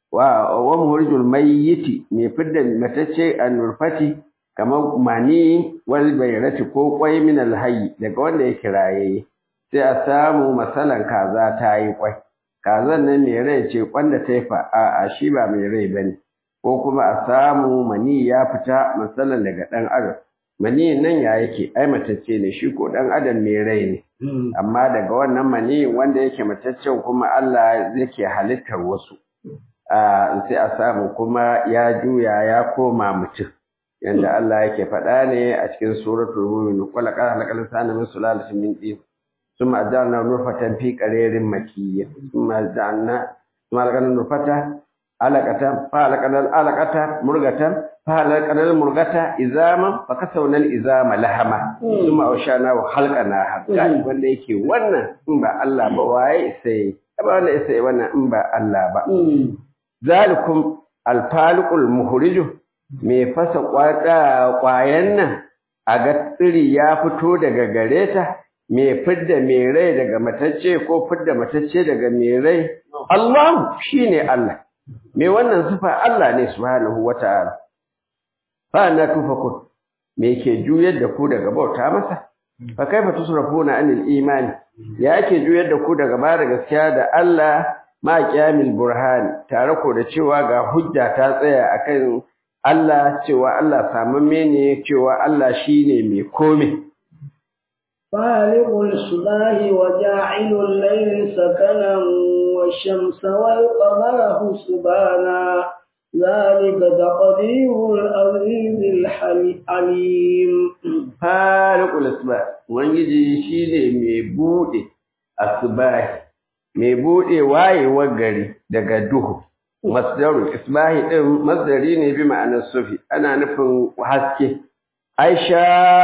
wa wa muhrijul mayyiti mai fidda matacce an-nurfati kamar mani wal bayrati ko kwai min al-hayy daga wanda yake raye sai a samu masalan kaza ta yi kwai kazan nan mai rai ce kwanda ta yi fa a shi ba mai rai bane ko kuma a samu mani ya fita masalan daga dan adam mani nan ya yake ai matacce ne shi ko dan adam mai rai ne amma daga wannan mani wanda yake mataccen kuma Allah yake halittar wasu a sai a samu kuma ya juya ya koma mutum yanda Allah yake faɗa ne a cikin suratul mu'min qala qala halaqal insana min sulalatin min tin ثم أجعلنا نطفة في قرير مكي ثم أجعلنا ثم ألقنا النطفة علقة فألقنا العلقة مرغة فألقنا المرغة إزاما فكسونا الإزام لحما ثم أوشانا وخلقناها قال wanda yake wannan in ba Allah ba waye sai ba wanda sai wannan in ba Allah ba zalikum alfaliqul muhrij me fasa kwada kwayan nan a ga tsiri ya fito daga gareta me fidda me rai daga matacce ko fidda matacce daga me rai Allah shine Allah me wannan sifa Allah ne subhanahu wataala fa na tufakun me ke juyar da ku daga bauta masa fa kaifa tusrafuna anil imani ya ake juyar da ku daga ba da gaskiya da Allah ma qiyamil burhan tare ko da cewa ga hujja ta tsaya akan Allah cewa Allah samamme ne cewa Allah shine mai komai فالق الصباح وجاعل الليل سكنا والشمس والقمر حسبانا ذلك تقدير العزيز الحليم فالق الصباح wangiji shine mai bude asbahi mai bude wayewar gari daga duhu masdaru isbahi din masdari ne bi ma'anar sufi ana nufin haske aisha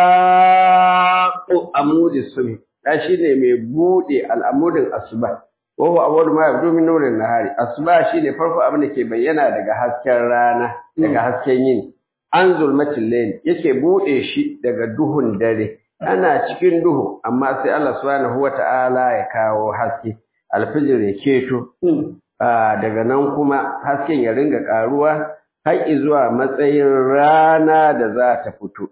ko amudi subhi da shine mai bude al'amudin asuba wa huwa awwal ma yabdu min nurin nahari asuba shine farko abin da ke bayyana daga hasken rana daga hasken yini an zulmatil layl yake bude shi daga duhun dare ana cikin duhu amma sai Allah subhanahu wata'ala ya kawo haske alfijir ya keto daga nan kuma hasken ya ringa karuwa har zuwa matsayin rana da za ta fito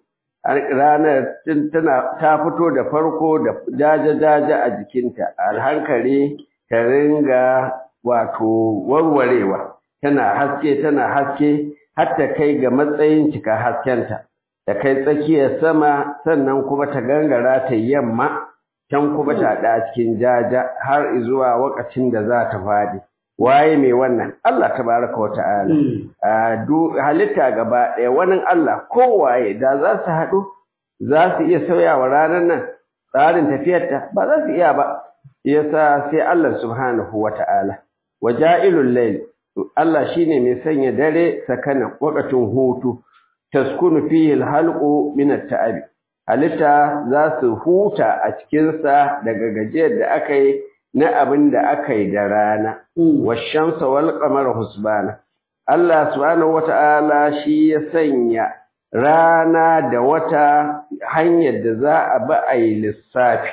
ranar tana ta fito da farko da jaja-jaja a jikinta alhankali ta ringa wato warwarewa tana haske tana haske har ta kai ga matsayin cika haskenta ta kai tsakiyar sama sannan kuma ta gangara ta yamma can kuma ta da cikin jaja har zuwa lokacin da za ta fadi waye mai wannan Allah tabaraka wa ta'ala halitta gaba ɗaya wani Allah kowaye da za su haɗu za su iya sauyawa ranar nan tsarin tafiyarta ba za su iya ba yasa sai Allah subhanahu wa ta'ala waja'ilul layl Allah shine mai sanya dare sakana waqatin hutu taskunu fihi alhalqu min at-ta'ab halitta za su huta a cikin sa daga gajiyar da aka yi na abin da aka yi da rana washamsa wal qamara husbana Allah subhanahu wata'ala shi ya sanya rana da wata hanyar da za a ba a yi lissafi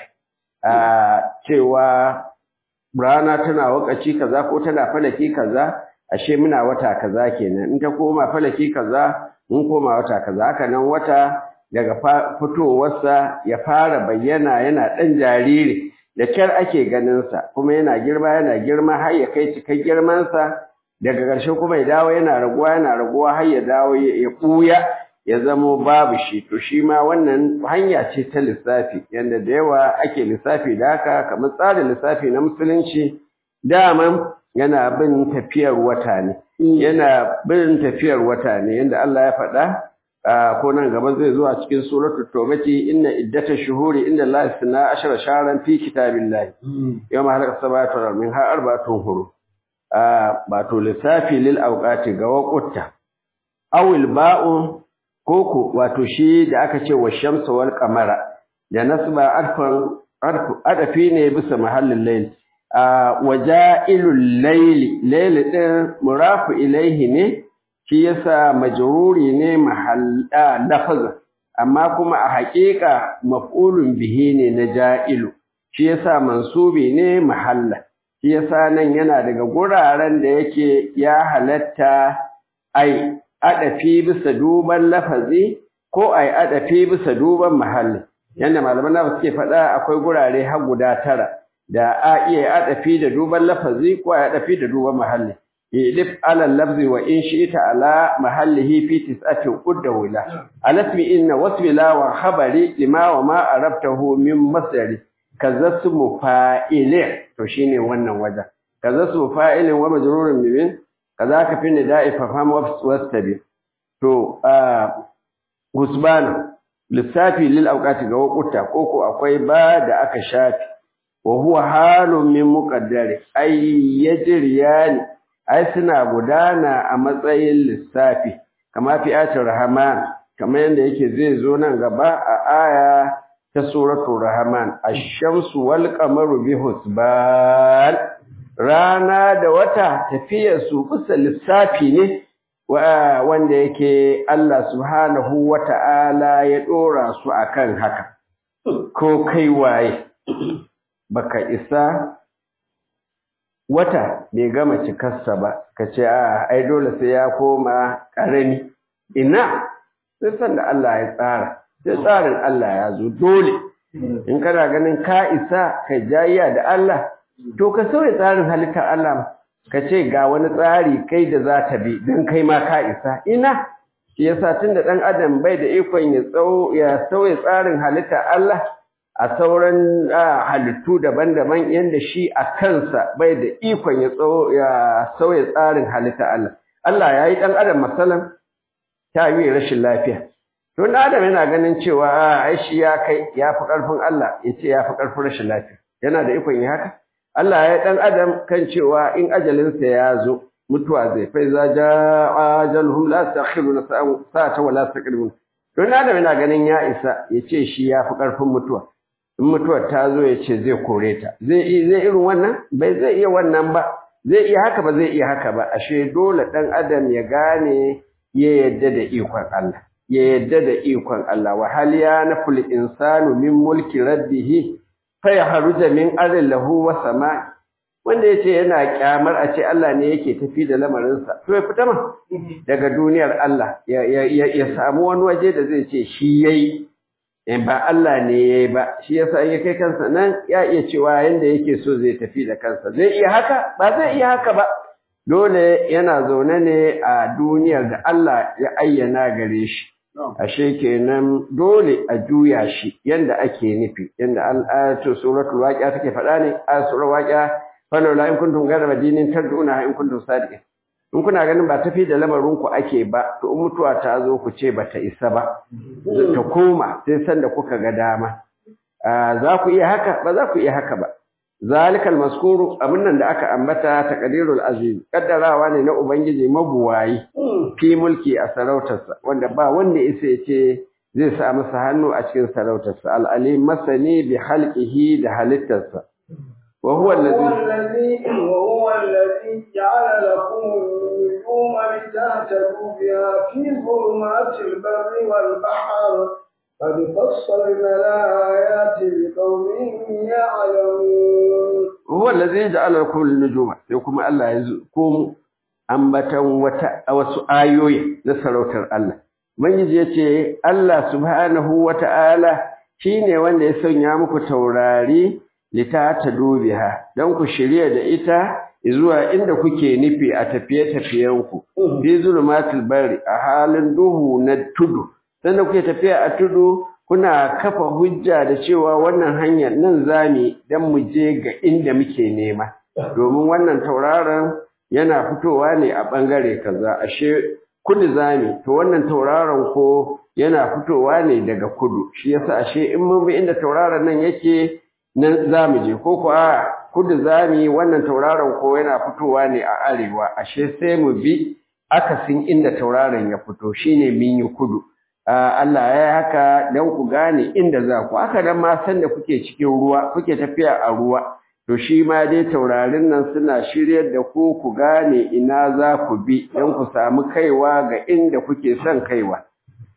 a cewa rana tana wakaci kaza ko tana falaki kaza ashe muna wata kaza kenan in ta koma falaki kaza mun koma wata kaza haka nan wata daga fitowarsa ya fara bayyana yana ɗan jariri da kyar ake ganinsa kuma yana girma yana girma har ya kai cikin girmansa daga ƙarshe kuma ya dawo yana raguwa yana raguwa har ya dawo ya ɓuya ya zamo babu shi to shi ma wannan hanya ce ta lissafi yanda da yawa ake lissafi da haka kamar tsarin lissafi na musulunci daman yana bin tafiyar wata ne yana bin tafiyar wata ne yanda Allah ya faɗa ko nan gaba zai zo a cikin suratul tawbati inna iddatash shuhuri inda Allah isna ashara shahran fi kitabillahi yawma halaka sabatu wal min har arba'atun huru ba to lissafi lil awqati ga waqutta awil ba'u koko wato shi da aka ce wa shamsu wal qamara da nasba arfan arfu adafi ne bisa mahallin layl waja'ilul layli layli din murafu ilaihi ne shi yasa majruri ne mahalla lafaz amma kuma a haƙiƙa maf'ulun bihi ne na ja'ilu shi yasa mansubi ne mahalla shi yasa nan yana daga guraren da yake ya halatta ai adafi bisa duban lafazi ko ai adafi bisa duban mahalli yanda malaman nawa suke faɗa akwai gurare har guda tara da a iya adafi da duban lafazi ko ai adafi da duban mahalli idif ala lafzi wa in shi'ta ala mahallihi fi tis'atin qudawila alasmi inna wasbi la wa khabari lima wa ma arabtahu min masdari kazasmu fa'ilin to shine wannan wajen kazasmu fa'ilin wa majrurun bibin kazaka fi nida'i fa fam wastabi to gusbana lissafi lil awqati ga wakuta koko akwai ba da aka shafi wa huwa halun min muqaddari ay yajriyani ai suna gudana a matsayin lissafi kama fi ayatul rahman kamar yanda yake zai zo nan gaba a aya ta suratul rahman ash-shamsu wal qamaru bi husban rana da wata tafiyar su bisa lissafi ne wanda yake Allah subhanahu wata'ala ya dora su akan haka ko kai waye baka isa wata bai gama cikarsa ba kace a ai dole sai ya koma karami ina sai san da Allah ya tsara sai tsarin Allah ya zo dole in kana ganin ka isa ka jayya da Allah to ka sauya tsarin halittar Allah ka ce ga wani tsari kai da za ta bi don kai ma ka isa ina shi yasa tunda dan adam bai da ikon ya tsau ya sauya tsarin halittar Allah a sauran halittu daban-daban yanda shi a kansa bai da ikon ya tsau ya sauya tsarin halittar Allah Allah ya yi dan adam masalan ta yi rashin lafiya to dan adam yana ganin cewa ai shi ya kai ya fi karfin Allah yace ya fi karfin rashin lafiya yana da ikon yi haka Allah ya dan adam kan cewa in ajalinsa ya zo mutuwa zai fa iza jaa ajaluhum la takhiruna sa'ata wala taqdimun don adam yana ganin ya isa yace shi ya fi karfin mutuwa in mutuwar ta zo yace zai kore ta zai zai irin wannan bai zai iya wannan ba zai iya haka ba zai iya haka ba ashe dole dan adam ya gane ya yadda da ikon Allah ya yadda da ikon Allah wa hal ya naful insanu min mulki rabbih fa yahruja min arzin lahu wa sama wanda yace yana kyamar a ce Allah ne yake tafi da lamarin sa to ya fita ma daga duniyar Allah ya ya samu wani waje da zai ce shi yayi in ba Allah ne yayi ba shi yasa in kai kansa nan ya iya cewa yanda yake so zai tafi da kansa zai iya haka ba zai iya haka ba dole yana zaune ne a duniyar da Allah ya ayyana gare shi ashe kenan dole a juya shi yanda ake nufi yanda al-ayatu suratul waqi'a take faɗa ne a suratul waqi'a fa la in kuntum ghayra madinin tad'una in kuntum sadiqin in kuna ganin ba tafi da lamarin ku ake ba to in mutuwa ta zo ku ce bata isa ba ta koma sai sanda kuka ga dama za ku iya haka ba za ku iya haka ba zalikal maskuru abin nan da aka ambata taqdirul aziz kaddarawa ne na ubangiji mabuwayi fi mulki a sarautarsa wanda ba wanda isa yace zai sa masa hannu a cikin sarautarsa al-alim masani bi khalqihi da halittarsa wa huwa allazi wa huwa allazi ja'ala lakum an-nujuma litahtadu biha fi dhulumatil barri wal bahr قد فصلنا الآيات لقوم يعلمون هو الذي جعل لكم النجوم يقوم الله يزكم ambatan wata wasu ayoyi na sarautar Allah ubangiji yace Allah subhanahu wata'ala shine wanda ya sanya muku taurari litata dubiha dan ku shirye da ita zuwa inda kuke nufi a tafiye tafiyanku bi zulumatul bari a halin duhu na tudu sannan kuke tafiya a tudu kuna kafa hujja da cewa wannan hanyar nan zami dan mu je ga inda muke nema domin wannan tauraron yana fitowa ne a bangare kaza ashe kudu zami to wannan tauraron ko yana fitowa ne daga kudu shi yasa ashe in mun bi inda tauraron nan yake nan zamu je ko ko a kudu zami wannan tauraron ko yana fitowa ne a arewa ashe sai mu bi akasin inda tauraron ya fito shine min yi kudu Allah ya yi haka don ku gane inda za ku haka nan ma san da kuke cikin ruwa kuke tafiya a ruwa to shi ma dai taurarin nan suna shiryar da ku ku gane ina za ku bi don ku samu kaiwa ga inda kuke son kaiwa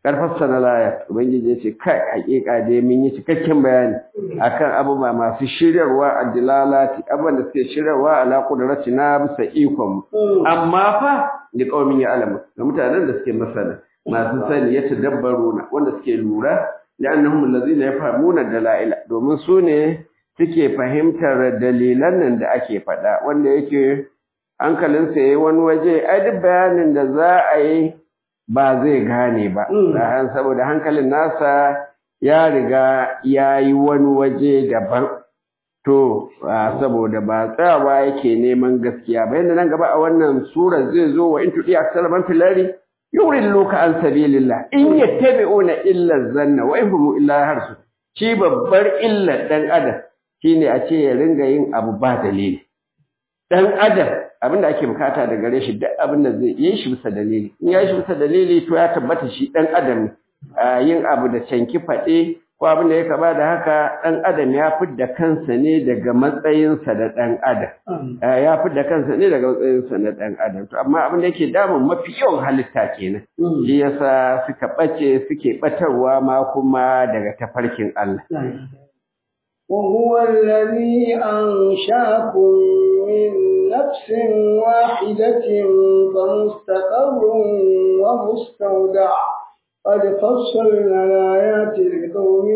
karfasa na laya ubangiji ya ce kai hakika dai mun yi cikakken bayani akan abubuwa masu shiryarwa a dilalati abubuwan da suke shiryarwa ala kudrati na bisa ikon amma fa da kaumin ya alamu ga mutanen da suke masana masu sani ya tadabbaruna wanda suke lura da annahum allazina yafhamuna dalaila domin su ne suke fahimtar dalilan nan da ake faɗa wanda yake hankalinsa yayi wani waje ai duk bayanin da za a yi ba zai gane ba saboda hankalin nasa ya riga ya yi wani waje daban to saboda ba tsawa yake neman gaskiya ba yanda nan gaba a wannan sura zai zo wa in tudi aksara man filari yurilluka an sabilillah in yattabi'una illa zanna wa in hum illa harsu shi babbar illa dan adam shine a ce ya ringa yin abu ba dalili dan adam abinda ake bukata da gare shi duk abinda zai yi shi bisa dalili in ya shi bisa dalili to ya tabbata shi dan adam ne yin abu da canki fade ko abinda ya kaba da haka dan adam ya fidda kansa ne daga matsayinsa da dan adam ya fidda kansa ne daga matsayinsa na dan adam to amma abinda yake damun mafi yawan halitta kenan shi yasa suka bace suke batarwa ma kuma daga tafarkin Allah وهو الذي أنشأكم من نفس واحدة فمستقر ومستودع قد فصلنا الآيات لقوم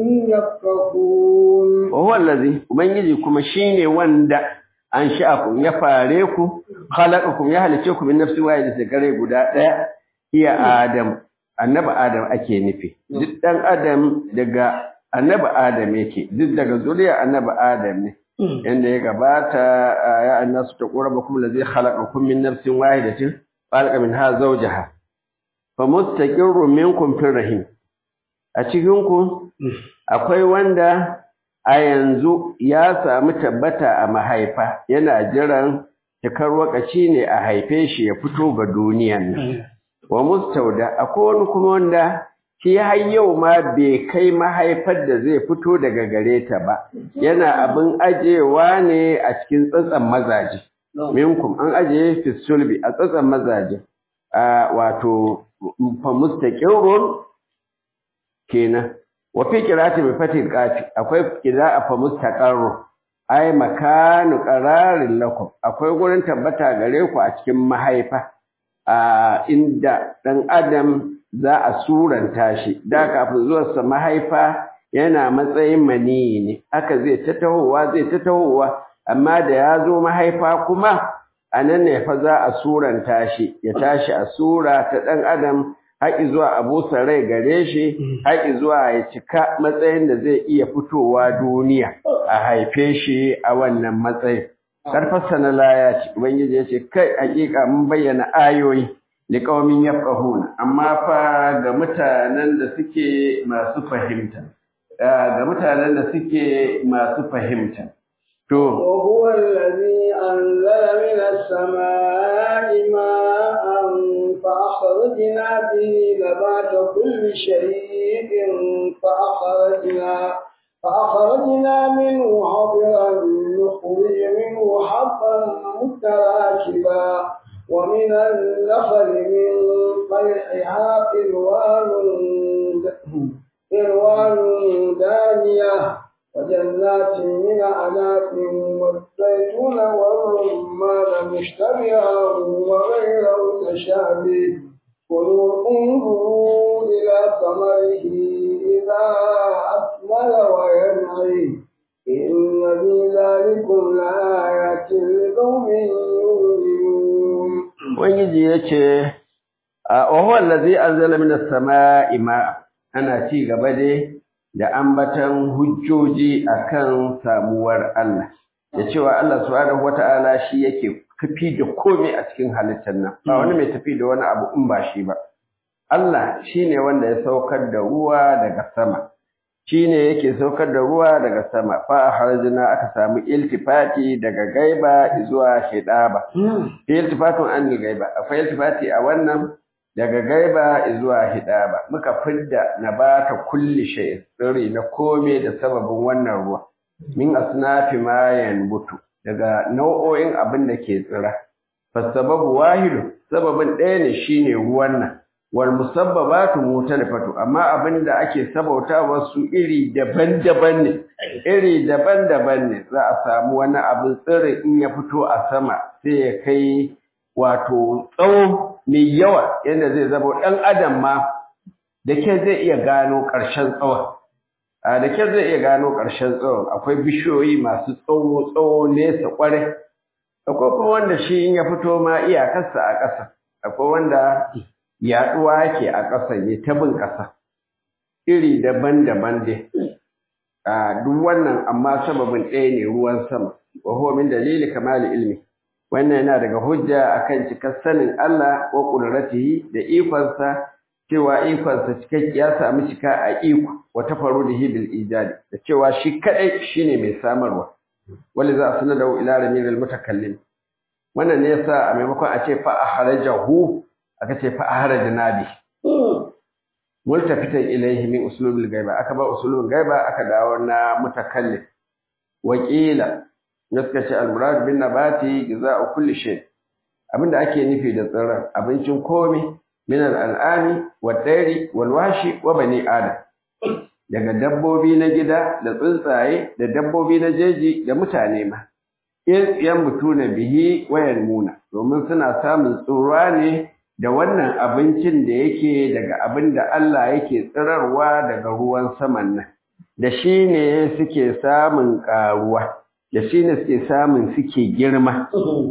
يفقهون وهو الذي ubangiji kuma shine wanda ansha'akum ya fare ku khalaqakum ya halice ku min nafsin wahidatin gare guda daya iya adam annabi adam ake nufi duk dan adam daga annabi adam yake duk daga zuriya annabi adam ne yanda ya gabata ya annasu taqrabukum allazi khalaqakum min nafsin wahidatin khalaqa minha zawjaha fa mustaqirrun minkum fir rahim a cikin ku akwai wanda a yanzu ya samu tabbata a mahaifa yana jiran cikar wakaci ne a haife shi ya fito ga duniyan nan wa mustauda akwai wani kuma wanda shi har yau ma bai kai mahaifar da zai fito daga gare ta ba yana abin ajewa ne a cikin tsatsan mazaje minkum an aje fi sulbi a tsatsan mazaje wato fa mustaqirrun kenan wa fi qira'ati bi fatil qafi akwai qira'a fa mustaqarru ay makanu qararin lakum akwai gurin tabbata gare ku a cikin mahaifa inda dan adam za a suranta shi da kafin zuwarsa mahaifa yana matsayin maniyi ne haka zai ta tahowa zai ta tahowa amma da ya zo mahaifa kuma a nan ne fa za a suranta shi ya tashi a sura ta ɗan adam haƙi zuwa a busa rai gare shi haƙi zuwa ya cika matsayin da zai iya fitowa duniya a haife shi a wannan matsayin karfasa na laya ce ubangiji ya ce kai hakika mun bayyana ayoyi liqaumin yafqahuna amma fa ga mutanen da suke masu fahimta ga mutanen da suke masu fahimta to وهو الذي أنزل من السماء ماء فأخرجنا به نبات كل شيء فأخرجنا فأخرجنا منه حبرا نخرج منه حبا متراكبا ومن النخل من طلعها قنوان قنوان دانية وجنات من أعناب والزيتون والرمان مشتبها وغير متشابه كلوا انظروا إلى ثمره إذا أثمر وينعي إن في ذلكم لآيات لقوم يؤمنون. ويجي يجي وهو الذي أنزل من السماء ماء أنا تي قبلي da ambatan hujjoji akan samuwar Allah da cewa Allah subhanahu wata'ala shi yake tafi da komai a cikin halittar nan ba wani mai tafi da wani abu in ba shi ba Allah shine wanda ya saukar da ruwa daga sama shine yake saukar da ruwa daga sama fa harjina aka samu iltifati daga gaiba zuwa hidaba iltifatun an gaiba akwai iltifati a wannan daga gaiba zuwa hidaba muka fidda nabata kulli shay tsiri na kome da sababin wannan ruwa min asnafi ma yanbutu daga nau'o'in abin da ke tsira fa sababu wahidu sababin ɗaya ne shine ruwan nan wal musabbabatu mutalifatu amma abinda ake sabauta wasu iri daban-daban ne iri daban-daban ne za a samu wani abin tsire in ya fito a sama sai ya kai wato tsawo mai yawa yadda zai zama ɗan adam ma da ke zai iya gano ƙarshen tsawon a da ke zai iya gano ƙarshen tsawon akwai bishiyoyi masu tsawo tsawo nesa ƙwarai akwai kuma wanda shi in ya fito ma iyakarsa a ƙasa akwai wanda yaɗuwa ke a ƙasa ne ta bin ƙasa iri daban-daban dai a duk wannan amma sababin ɗaya ne ruwan sama wa huwa min dalili kamali ilmi wannan yana daga hujja akan cikar sanin Allah wa qudratihi da ikonsa cewa ikonsa cikakke ya samu cika a iko wa tafarrudihi bil ijadi da cewa shi kadai shine mai samarwa wali za a da ila ramil al mutakallim wannan ne yasa a maimakon a ce fa ahrajahu aka ce fa ahrajna bi multafitan ilayhi min usulul ghaiba aka ba usulul ghaiba aka dawo na mutakallim wakila suka ce al murad bin nabati jaza'u kulli shay abinda ake nufi da tsirran abincin komai min al al'ami wad dairi wal washi wa bani adam daga dabbobi na gida da tsuntsaye da dabbobi na jeji da mutane ma in yan mutuna bihi wayan muna domin suna samun tsura ne da wannan abincin da yake daga abin da Allah yake tsirarwa daga ruwan saman nan da shi ne suke samun karuwa da shi ne suke samun suke girma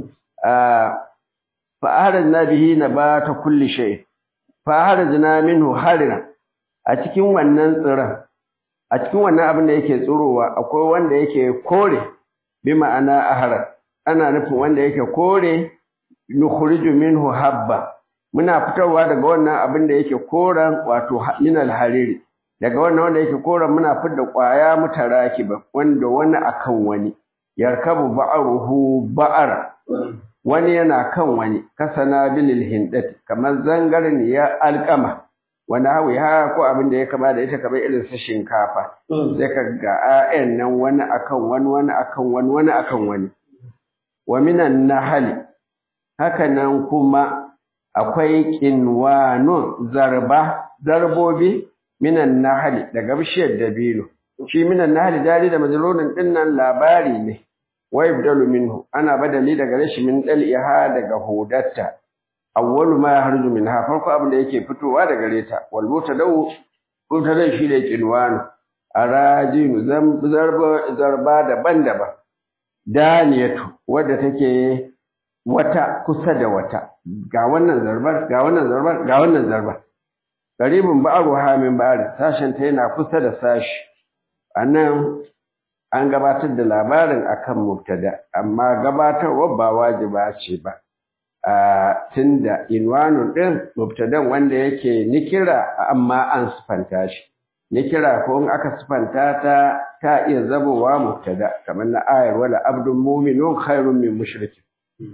fa'arajna bihi nabata kulli shay fa'arajna minhu harira a cikin wannan tsiran a cikin wannan abin da yake tsirowa akwai wanda yake kore bi ma'ana ahara ana nufin wanda yake kore nukhriju minhu habba muna fitarwa daga wannan abin da yake koran wato minal hariri daga wannan wanda yake koran muna fitar kwaya mutarakiba wanda wani akan wani yarkabu ba'ruhu ba'ar wani yana kan wani kasana bilil hindati kamar zangarin ya alqama wani hawi ha ko abin da ya kama da ita kamar irin su shinkafa sai ka ga ayan nan wani akan wani wani akan wani wani akan wani wa minan nahali haka nan kuma akwai kinwanun zarba zarbobi minan nahali daga bishiyar dabino shi minan nahali dari da majlunin dinnan labari ne wa ibdalu minhu ana badali daga rashi min dal'iha daga hudatta awwalu ma yakhruju minha farko abin da yake fitowa daga reta wal mutadaw mutadaw shi da kinwanu arajinu zarba zarba daban-daban daniyatu wadda take wata kusa da wata ga wannan zarbar ga wannan zarbar ga wannan zarbar qaribun ba'ruha min ba'ri sashen ta yana kusa da sashi anan an gabatar da labarin akan mubtada amma gabatarwa ba wajiba ce ba a tunda inwanun din mubtadan wanda yake nikira amma an sifanta shi nikira ko in aka sifanta ta ta iya zabowa mubtada kamar na ayar wala abdul mu'minun khairun min mushrikin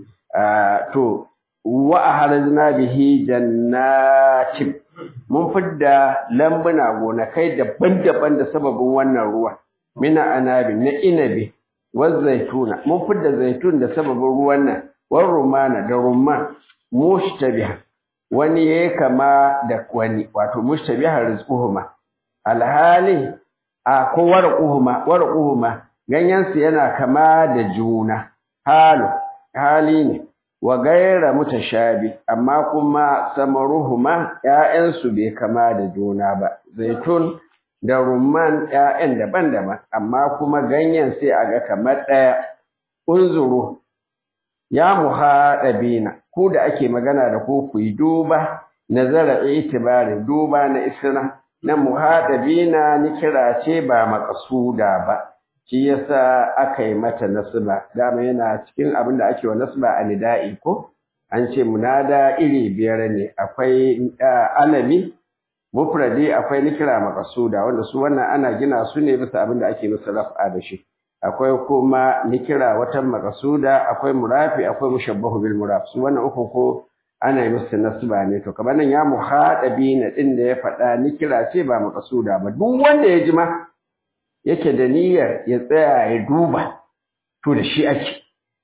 to wa ahrajna bihi jannatin mun fidda lambuna gonakai daban-daban da sababin wannan ruwa mina anabi na inabi wa zaituna mun fidda zaitun da sababin ruwan nan wa rumana da rumman mushtabiha wani yayi kama da wani wato mushtabiha rizquhuma alhali a ko warquhuma warquhuma ganyen su yana kama da juna halu hali ne wa gaira mutashabi amma kuma samaruhuma ƴaƴansu bai kama da juna ba zaitun da rumman ƴaƴan daban-daban amma kuma ganyen sai aga kamar ɗaya unzuru ya muhadabina ku da ake magana da ku ku yi duba nazara itibari duba na isna na muhadabina ni kira ce ba maqsuda ba shi yasa aka yi mata nasba dama yana cikin abin da ake wa nasba a nida'i ko an ce munada iri biyar ne akwai alami mufradi akwai nikira maqsuda wanda su wannan ana gina su ne bisa abin da ake musu raf'a da shi akwai kuma nikira wata maqsuda akwai murafi akwai mushabbahu bil muraf su wannan uku ko ana yi musu nasba ne to kamar nan ya muhadabina din da ya faɗa nikira ce ba maqsuda ba duk wanda ya ji ma yake da niyyar ya tsaya ya duba to da shi ake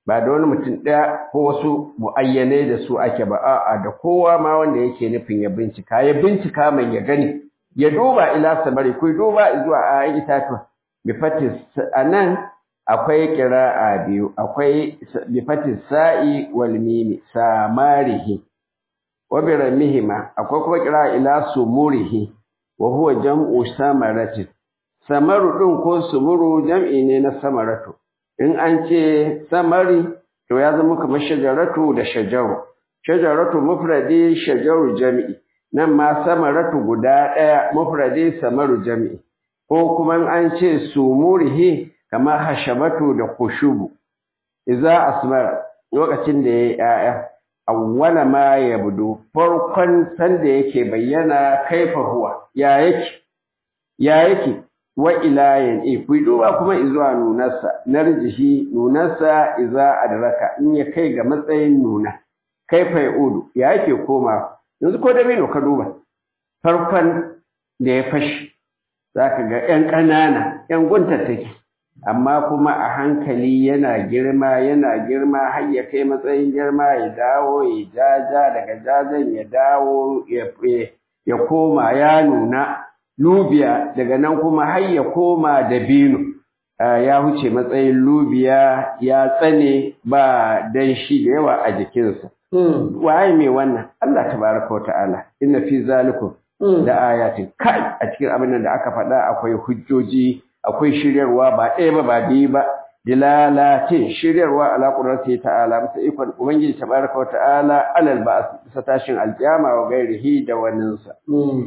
ba da wani mutum ɗaya ko wasu mu'ayyanai da su ake ba a'a da kowa ma wanda yake nufin ya bincika ya bincika mai ya gani ya duba ila samari ku duba zuwa ayan itatuwa bi fatis anan akwai qira'a biyu akwai bi fatis sa'i wal mim samarihi wa bi ramihima akwai kuma qira'a ila sumurihi wa huwa jam'u samarati samaru din ko sumuru jam'i ne na samaratu in an ce samari to ya zama kamar shajaratu da shajaru shajaratu mufradi shajaru jam'i nan ma samaratu guda ɗaya mufradi samaru jam'i ko kuma an ce sumurihi kamar hashabatu da khushubu idza asmara lokacin da yayi ƴaƴa awwala ma yabdu farkon sanda yake bayyana kaifa huwa ya yake ya yake wa ilayen e ku duba kuma izuwa nunarsa narjihi nunarsa iza adraka in ya kai ga matsayin nuna kaifa yaudu ya yake koma yanzu ko da mino ka duba farkon da ya fashi zaka ga ƴan ƙanana ƴan gunta take amma kuma a hankali yana girma yana girma har ya kai matsayin girma ya dawo ya jaja daga jajan ya dawo ya koma ya nuna lubiya daga nan kuma har ya koma dabino ya huce matsayin lubiya ya tsane ba danshi da yawa a jikinsa waye mai wannan Allah tabaraka wa ta'ala inna fi zalikum da ayatin kai a cikin abin da aka faɗa akwai hujjoji akwai shiryarwa ba ɗaya ba ba biyu ba dilalatin shiryarwa ala qudrati ta'ala bisa ikon ubangiji tabaraka wa ta'ala alal ba'as bisa tashin alkiyama wa gairihi da waninsa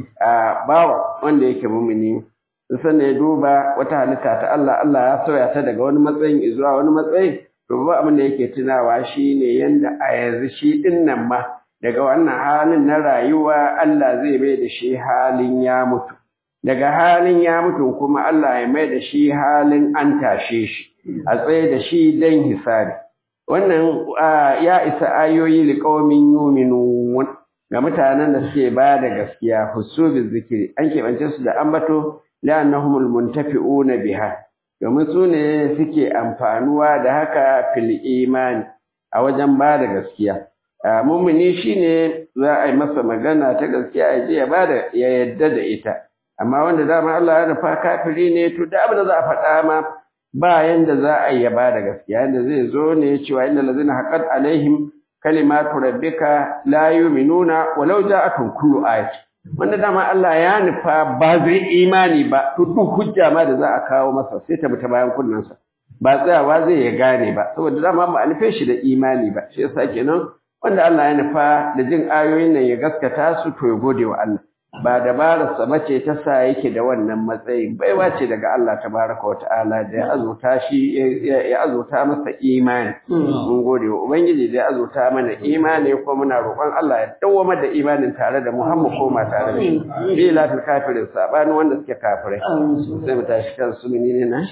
a bawa wanda yake mumini san ya duba wata halitta ta Allah Allah ya sauya ta daga wani matsayin zuwa wani matsayi to ba abin da yake tunawa shine yanda a yanzu shi din nan ma daga wannan halin na rayuwa Allah zai mai da shi halin ya mutu daga halin ya mutu kuma Allah ya mai da shi halin an tashe shi a tsaye da shi dan hisabi wannan ya isa ayoyi liqaumin yu'minun ga mutanen da suke ba da gaskiya husubi zikiri an keɓance su da ambato la'annahumul muntafi'una biha domin su ne suke amfanuwa da haka fil imani a wajen ba da gaskiya mummuni shine za a yi masa magana ta gaskiya ya je ya bada ya yadda da ita amma wanda dama Allah ya nufa kafiri ne to da abin da za a faɗa ma ba yanda za a yi ya bada gaskiya yanda zai zo ne cewa innal ladzina haqqat alaihim kalimatu rabbika la yu'minuna walau ja'atuhum kullu ayat wanda dama Allah ya nufa ba zai imani ba to duk hujja ma da za a kawo masa sai ta bi ta bayan kunnansa ba tsayawa zai ya gane ba saboda dama ba a nufe shi da imani ba shi yasa kenan wanda Allah ya nufa da jin ayoyin nan ya gaskata su to ya gode wa Allah ba dabararsa bace ta sa yake da wannan matsayi baiwa ce daga Allah tabaraka wa ta'ala da ya azurta shi ya azurta masa imani mun gode wa ubangiji da ya azurta mana imani ko muna roƙon Allah ya dawwama da imanin tare da Muhammad ko ma tare da shi bi lafil kafirin sabani wanda suke kafirai sai mu tashi kan su menene na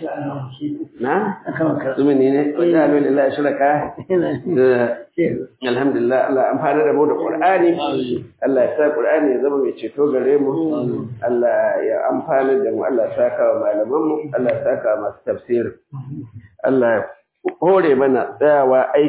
na su menene wajalu lillahi shuraka alhamdulillah Allah an fara da mu da Qur'ani Allah ya sa Qur'ani ya zama mai ceto gare mu Allah ya amfana da mu Allah ya saka wa malaman mu Allah ya saka masu tafsir Allah ya hore mana tsayawa aiki